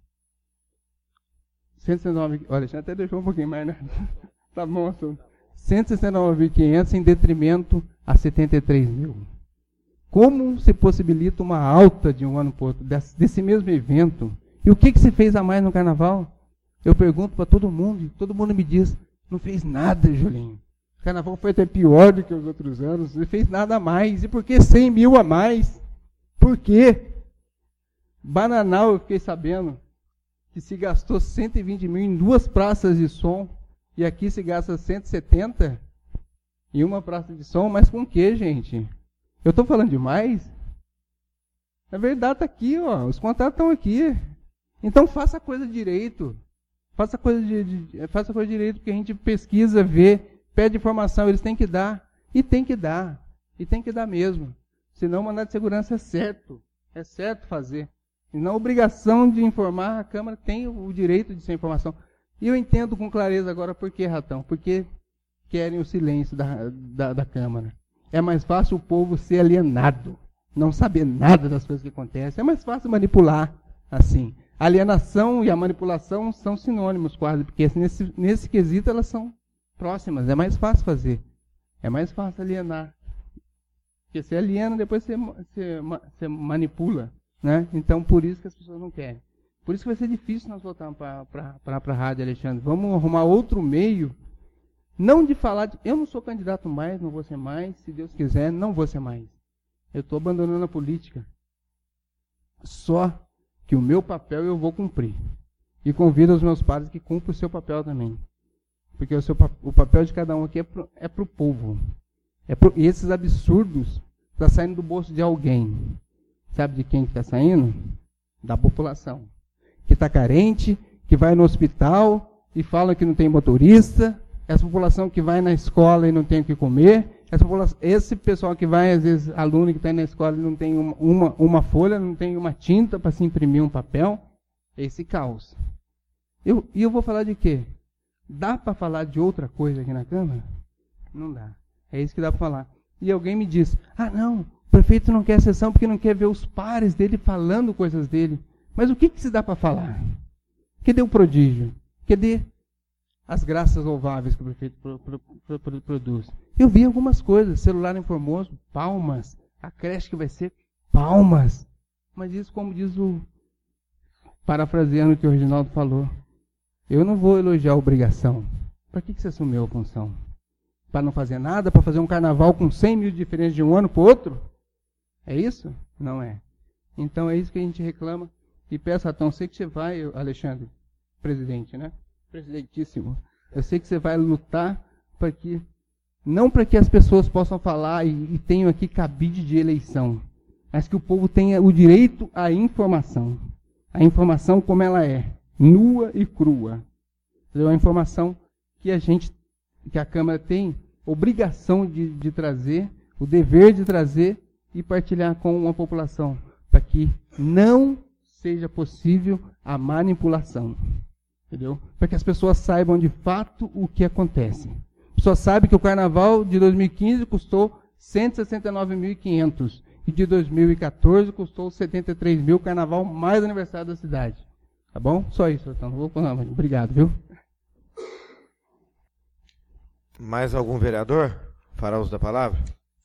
S3: cento e sessenta e nove, olha, já até deixou um pouquinho mais, né? Tá bom, assunto. cento e sessenta e nove mil e quinhentos em detrimento a setenta e três mil. Como se possibilita uma alta de um ano para o outro, desse, desse mesmo evento? E o que, que se fez a mais no carnaval? Eu pergunto para todo mundo, e todo mundo me diz, não fez nada, Julinho. O carnaval foi até pior do que os outros anos, não fez nada a mais. E por que cem mil a mais? Por quê? Bananal, eu fiquei sabendo que se gastou cento e vinte mil em duas praças de som, e aqui se gasta cento e setenta em uma praça de som, mas com o que, gente? Eu estou falando demais? A verdade está aqui, ó, os contratos estão aqui. Então faça a coisa direito. Faça a coisa, de, de, faça a coisa direito, porque a gente pesquisa, vê, pede informação, eles têm que dar. E tem que dar. E tem que dar mesmo. Senão o mandado de segurança é certo. É certo fazer. E não a obrigação de informar, a Câmara tem o direito de ser informação. E eu entendo com clareza agora por que, Ratão. Porque querem o silêncio da, da, da Câmara. É mais fácil o povo ser alienado, não saber nada das coisas que acontecem. É mais fácil manipular assim. A alienação e a manipulação são sinônimos quase, porque nesse, nesse quesito elas são próximas. É mais fácil fazer. É mais fácil alienar. Porque você aliena, depois você, você, você manipula. Né? Então, por isso que as pessoas não querem. Por isso que vai ser difícil nós voltarmos para a rádio, Alexandre. Vamos arrumar outro meio, não de falar, de, eu não sou candidato mais, não vou ser mais, se Deus quiser, não vou ser mais. Eu estou abandonando a política. Só que o meu papel eu vou cumprir. E convido os meus pares que cumprem o seu papel também. Porque o, seu, o papel de cada um aqui é para é o povo. É pro, e esses absurdos estão saindo do bolso de alguém. Sabe de quem que está saindo? Da população. Que está carente, que vai no hospital e fala que não tem motorista. Essa população que vai na escola e não tem o que comer. Essa população, esse pessoal que vai, às vezes, aluno que está na escola e não tem uma, uma, uma folha, não tem uma tinta para se imprimir um papel. Esse caos. Eu, e eu vou falar de quê? Dá para falar de outra coisa aqui na Câmara? Não dá. É isso que dá para falar. E alguém me diz, ah não, o prefeito não quer sessão porque não quer ver os pares dele falando coisas dele. Mas o que, que se dá para falar? Cadê o prodígio? Cadê as graças louváveis que o prefeito pro, pro, pro, pro, produz? Eu vi algumas coisas, celular em Formoso, palmas, a creche que vai ser, palmas. Mas isso, como diz o, parafraseando o que o Reginaldo falou, eu não vou elogiar a obrigação. Para que, que você assumiu a função? Para não fazer nada? Para fazer um carnaval com cem mil diferenças de um ano para o outro? É isso? Não é. Então é isso que a gente reclama. E peço, Ratão, eu sei que você vai, Alexandre, presidente, né? Presidentíssimo. Eu sei que você vai lutar para que, não para que as pessoas possam falar e, e tenham aqui cabide de eleição, mas que o povo tenha o direito à informação. A informação como ela é, nua e crua. É a informação que a gente, que a Câmara tem obrigação de, de trazer, o dever de trazer e partilhar com a população, para que não seja possível a manipulação. Entendeu? Para que as pessoas saibam de fato o que acontece. A pessoa sabe que o carnaval de dois mil e quinze custou cento e sessenta e nove mil e quinhentos e de dois mil e quatorze custou setenta e três mil, carnaval mais aniversário da cidade. Tá bom? Só isso, então. Não vou falar mais. Obrigado, viu?
S1: Mais algum vereador fará uso da palavra?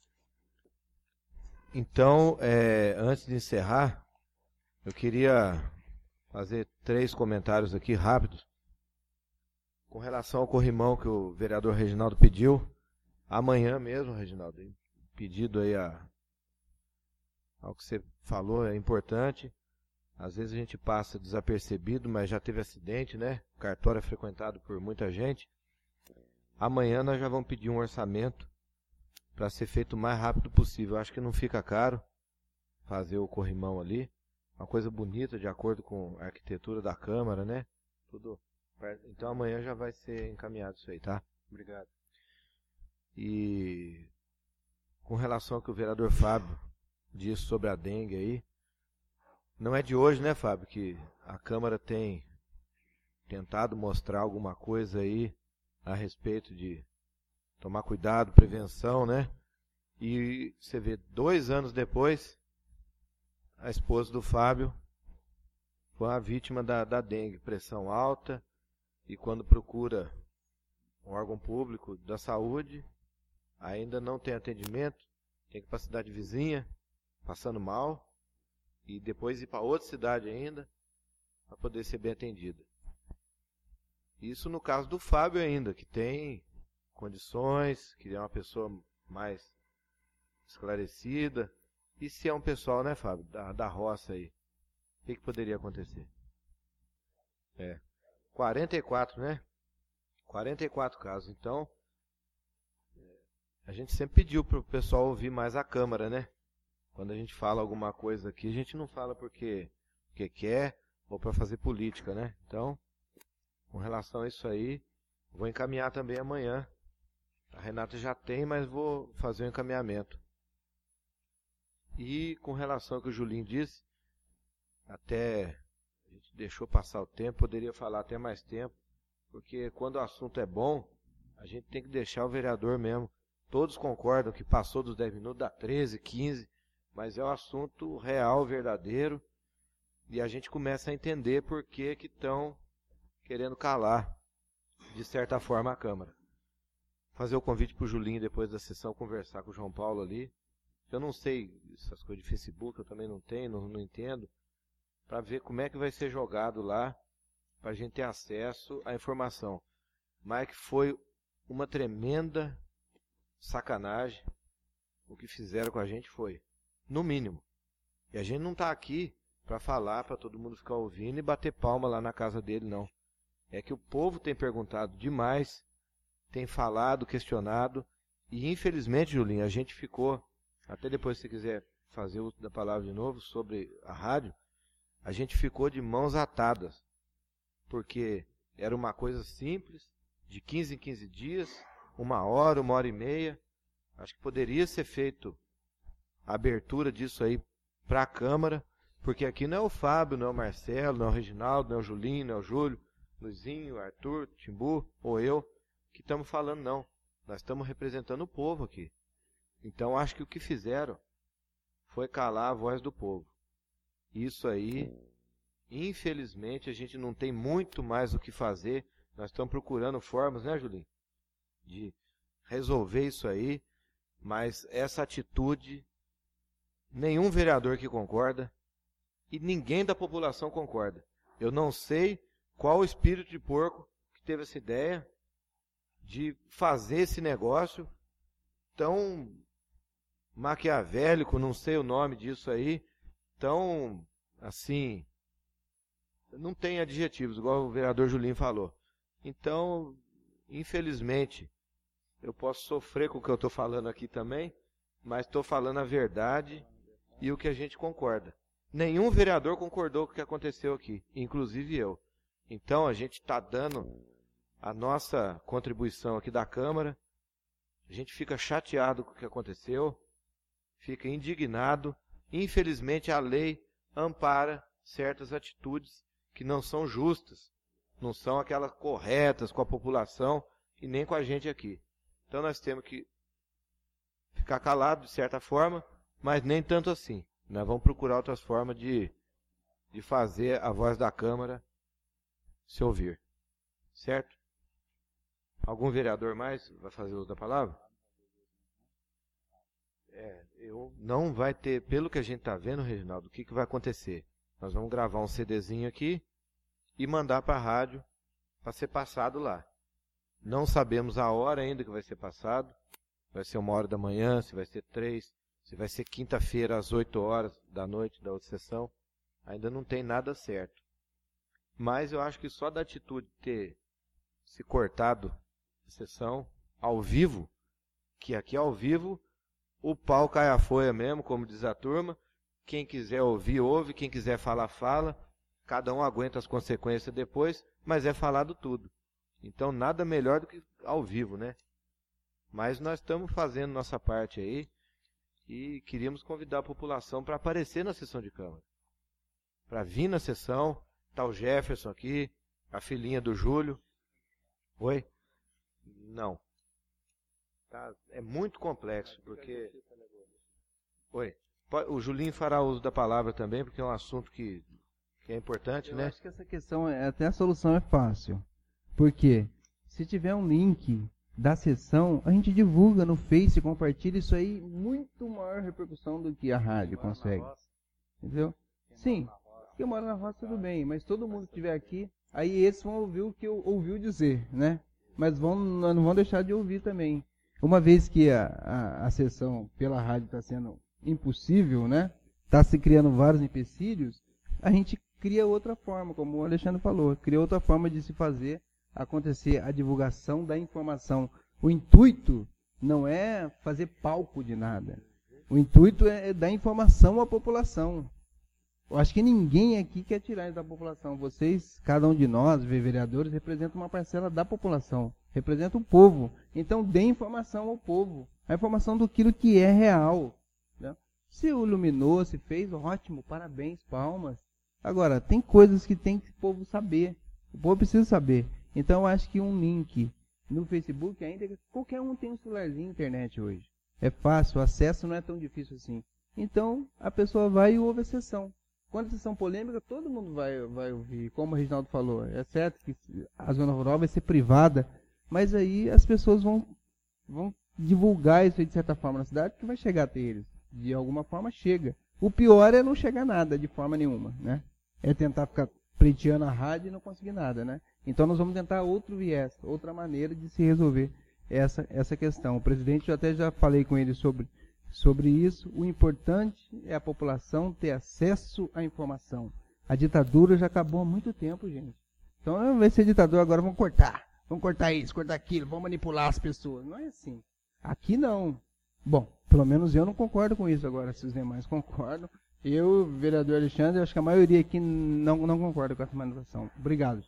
S1: Então, é, antes de encerrar, eu queria fazer três comentários aqui rápidos com relação ao corrimão que o vereador Reginaldo pediu. Amanhã mesmo, Reginaldo, pedido aí a, ao que você falou, é importante. Às vezes a gente passa desapercebido, mas já teve acidente, né? O cartório é frequentado por muita gente. Amanhã nós já vamos pedir um orçamento para ser feito o mais rápido possível. Eu acho que não fica caro fazer o corrimão ali. Uma coisa bonita, de acordo com a arquitetura da Câmara, né? Tudo. Então amanhã já vai ser encaminhado isso aí, tá? Obrigado. E com relação ao que o vereador Fábio disse sobre a dengue aí, não é de hoje, né, Fábio, que a Câmara tem tentado mostrar alguma coisa aí a respeito de tomar cuidado, prevenção, né? E você vê, dois anos depois, a esposa do Fábio foi a vítima da, da dengue, pressão alta, e quando procura um órgão público da saúde, ainda não tem atendimento, tem que ir para a cidade vizinha, passando mal, e depois ir para outra cidade ainda, para poder ser bem atendida. Isso no caso do Fábio ainda, que tem condições, que é uma pessoa mais esclarecida. E se é um pessoal, né, Fábio, da, da roça aí, o que, que poderia acontecer? É, quarenta e quatro, né? quarenta e quatro casos. Então, a gente sempre pediu para o pessoal ouvir mais a Câmara, né? Quando a gente fala alguma coisa aqui, a gente não fala porque, porque quer ou para fazer política, né? Então, com relação a isso aí, vou encaminhar também amanhã. A Renata já tem, mas vou fazer o encaminhamento. E com relação ao que o Julinho disse, até a gente deixou passar o tempo, poderia falar até mais tempo, porque quando o assunto é bom, a gente tem que deixar o vereador mesmo. Todos concordam que passou dos dez minutos, dá treze, quinze, mas é um assunto real, verdadeiro, e a gente começa a entender por que que estão querendo calar, de certa forma, a Câmara. Fazer o convite para o Julinho, depois da sessão, conversar com o João Paulo ali. Eu não sei essas coisas de Facebook, eu também não tenho, não, não entendo, para ver como é que vai ser jogado lá, para a gente ter acesso à informação. Mas que foi uma tremenda sacanagem o que fizeram com a gente, foi, no mínimo. E a gente não está aqui para falar, para todo mundo ficar ouvindo e bater palma lá na casa dele, não. É que o povo tem perguntado demais, tem falado, questionado, e infelizmente, Julinho, a gente ficou, até depois se você quiser fazer uso da palavra de novo, sobre a rádio, a gente ficou de mãos atadas, porque era uma coisa simples, de quinze em quinze dias, uma hora, uma hora e meia, acho que poderia ser feito a abertura disso aí para a Câmara, porque aqui não é o Fábio, não é o Marcelo, não é o Reginaldo, não é o Julinho, não é o Júlio, Luizinho, Arthur, Timbu, ou eu, que estamos falando, não. Nós estamos representando o povo aqui. Então, acho que o que fizeram foi calar a voz do povo. Isso aí, infelizmente, a gente não tem muito mais o que fazer. Nós estamos procurando formas, né, Julinho? De resolver isso aí, mas essa atitude, nenhum vereador que concorda e ninguém da população concorda. Eu não sei qual o espírito de porco que teve essa ideia de fazer esse negócio tão maquiavélico, não sei o nome disso aí, tão, assim, não tem adjetivos, igual o vereador Julinho falou. Então, infelizmente, eu posso sofrer com o que eu estou falando aqui também, mas estou falando a verdade e o que a gente concorda. Nenhum vereador concordou com o que aconteceu aqui, inclusive eu. Então, a gente está dando a nossa contribuição aqui da Câmara, a gente fica chateado com o que aconteceu, fica indignado. Infelizmente, a lei ampara certas atitudes que não são justas, não são aquelas corretas com a população e nem com a gente aqui. Então, nós temos que ficar calados, de certa forma, mas nem tanto assim. Nós vamos procurar outras formas de, de fazer a voz da Câmara se ouvir. Certo? Algum vereador mais vai fazer uso da palavra? É, eu não vai ter, pelo que a gente está vendo, Reginaldo, o que, que vai acontecer? Nós vamos gravar um CDzinho aqui e mandar para a rádio para ser passado lá. Não sabemos a hora ainda que vai ser passado. Vai ser uma hora da manhã, se vai ser três, se vai ser quinta-feira às oito horas da noite da outra sessão. Ainda não tem nada certo. Mas eu acho que só da atitude de ter se cortado a sessão ao vivo, que aqui ao vivo o pau cai a folha mesmo, como diz a turma. Quem quiser ouvir, ouve. Quem quiser falar, fala. Cada um aguenta as consequências depois, mas é falado tudo. Então nada melhor do que ao vivo, né? Mas nós estamos fazendo nossa parte aí e queríamos convidar a população para aparecer na sessão de Câmara. Para vir na sessão, tá o Jefferson aqui, a filhinha do Júlio. Oi? Não. Tá, é muito complexo, porque... Oi. O Julinho fará uso da palavra também, porque é um assunto que, que é importante,
S3: Eu
S1: né?
S3: Eu acho que essa questão, é, até a solução é fácil. Por quê? Se tiver um link da sessão, a gente divulga no Face, compartilha isso aí, muito maior repercussão do que a rádio consegue. Entendeu? Sim, quem mora na roça tudo bem, mas todo mundo que estiver aqui, aí esses vão ouvir o que eu ouviu dizer, né? Mas vão, não vão deixar de ouvir também. Uma vez que a, a, a sessão pela rádio está sendo impossível, né? Está se criando vários empecilhos, a gente cria outra forma, como o Alexandre falou, cria outra forma de se fazer acontecer a divulgação da informação. O intuito não é fazer palco de nada. O intuito é dar informação à população. Eu acho que ninguém aqui quer tirar isso da população. Vocês, cada um de nós, vereadores, representa uma parcela da população. Representa o povo. Então, dê informação ao povo. A informação do que é real. Né? Se iluminou, se fez, ótimo, parabéns, palmas. Agora, tem coisas que tem que o povo saber. O povo precisa saber. Então, eu acho que um link no Facebook, ainda qualquer um tem um celularzinho internet hoje. É fácil, o acesso não é tão difícil assim. Então, a pessoa vai e ouve a sessão. Quando a sessão polêmica, todo mundo vai, vai ouvir. Como o Reginaldo falou, é certo que a zona rural vai ser privada, mas aí as pessoas vão, vão divulgar isso aí de certa forma na cidade, que vai chegar até eles. De alguma forma chega. O pior é não chegar nada de forma nenhuma, né? É tentar ficar preteando a rádio e não conseguir nada, né? Então nós vamos tentar outro viés, outra maneira de se resolver essa, essa questão. O presidente, eu até já falei com ele sobre, sobre isso. O importante é a população ter acesso à informação. A ditadura já acabou há muito tempo, gente. Então vai ser ditadura agora, vamos cortar. Vamos cortar isso, cortar aquilo, vamos manipular as pessoas. Não é assim. Aqui não. Bom, pelo menos eu não concordo com isso agora, se os demais concordam. Eu, vereador Alexandre, acho que a maioria aqui não, não concorda com essa manifestação. Obrigado.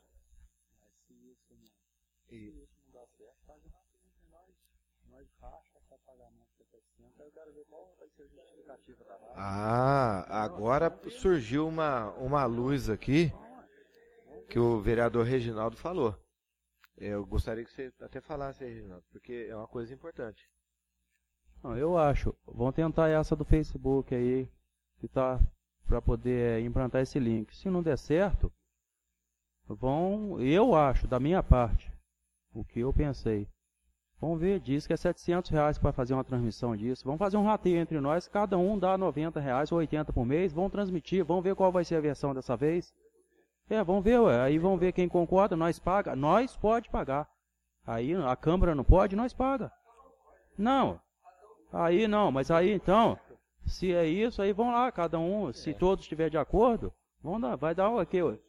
S1: Ah, agora surgiu uma, uma luz aqui que o vereador Reginaldo falou. Eu gostaria que você até falasse, Reginaldo, porque é uma coisa importante.
S2: Não, eu acho, vão tentar essa do Facebook aí, que tá para poder implantar esse link. Se não der certo, vão, eu acho, da minha parte, o que eu pensei. Vamos ver, diz que é setecentos reais para fazer uma transmissão disso. Vamos fazer um rateio entre nós, cada um dá noventa reais ou oitenta por mês. Vamos transmitir, vamos ver qual vai ser a versão dessa vez. É, vamos ver, ué. Aí vamos ver quem concorda, nós paga. Nós pode pagar. Aí a Câmara não pode, nós paga. Não, aí não, mas aí então, se é isso, aí vão lá, cada um, se todos estiverem de acordo, vão dar, vai dar o quê, ué?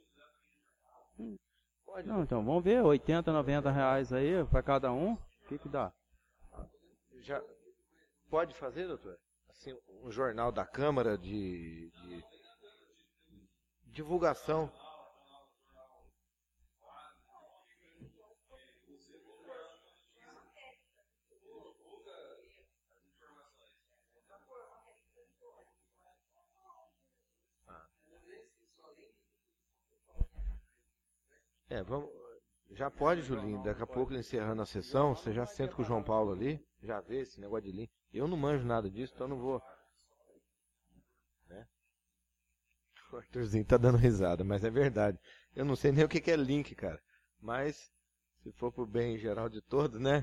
S2: Não, então, vamos ver, oitenta, noventa reais aí para cada um. O que que dá?
S1: Já pode fazer, doutor? Assim, um jornal da Câmara de, de divulgação. É, vamos. Já pode, Julinho, daqui a pouco encerrando a sessão, você já senta com o João Paulo ali, já vê esse negócio de link. Eu não manjo nada disso, então não vou. Né? O Arthurzinho tá dando risada, mas é verdade. Eu não sei nem o que que é link, cara. Mas, se for pro bem geral de todos, né?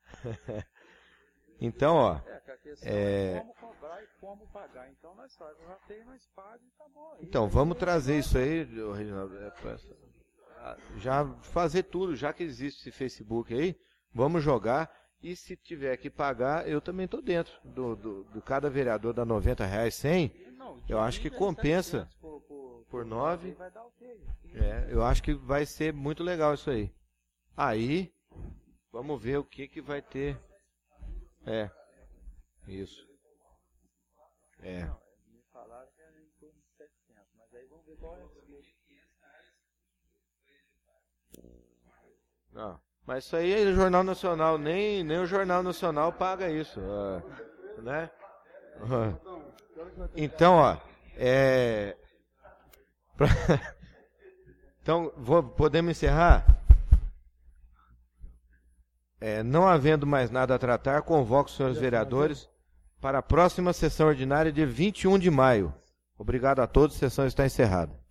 S1: Então, ó. É...
S2: Como cobrar e como pagar. Então nós fazemos o rateio, nós pagamos e tá bom.
S1: Então, vamos trazer isso aí, Reginaldo. É, já fazer tudo, já que existe esse Facebook aí, vamos jogar, e se tiver que pagar, eu também estou dentro do, do, do cada vereador dá noventa reais, cem, eu acho que compensa por nove, é, eu acho que vai ser muito legal isso aí. Aí, vamos ver o que que vai ter, é, isso, é. Não, mas isso aí é o Jornal Nacional, nem, nem o Jornal Nacional paga isso, uh, né? Uh. Então, ó, é... pra... Então, vou, podemos encerrar? É, não havendo mais nada a tratar, convoco os senhores vereadores para a próxima sessão ordinária de vinte e um de maio. Obrigado a todos, a sessão está encerrada.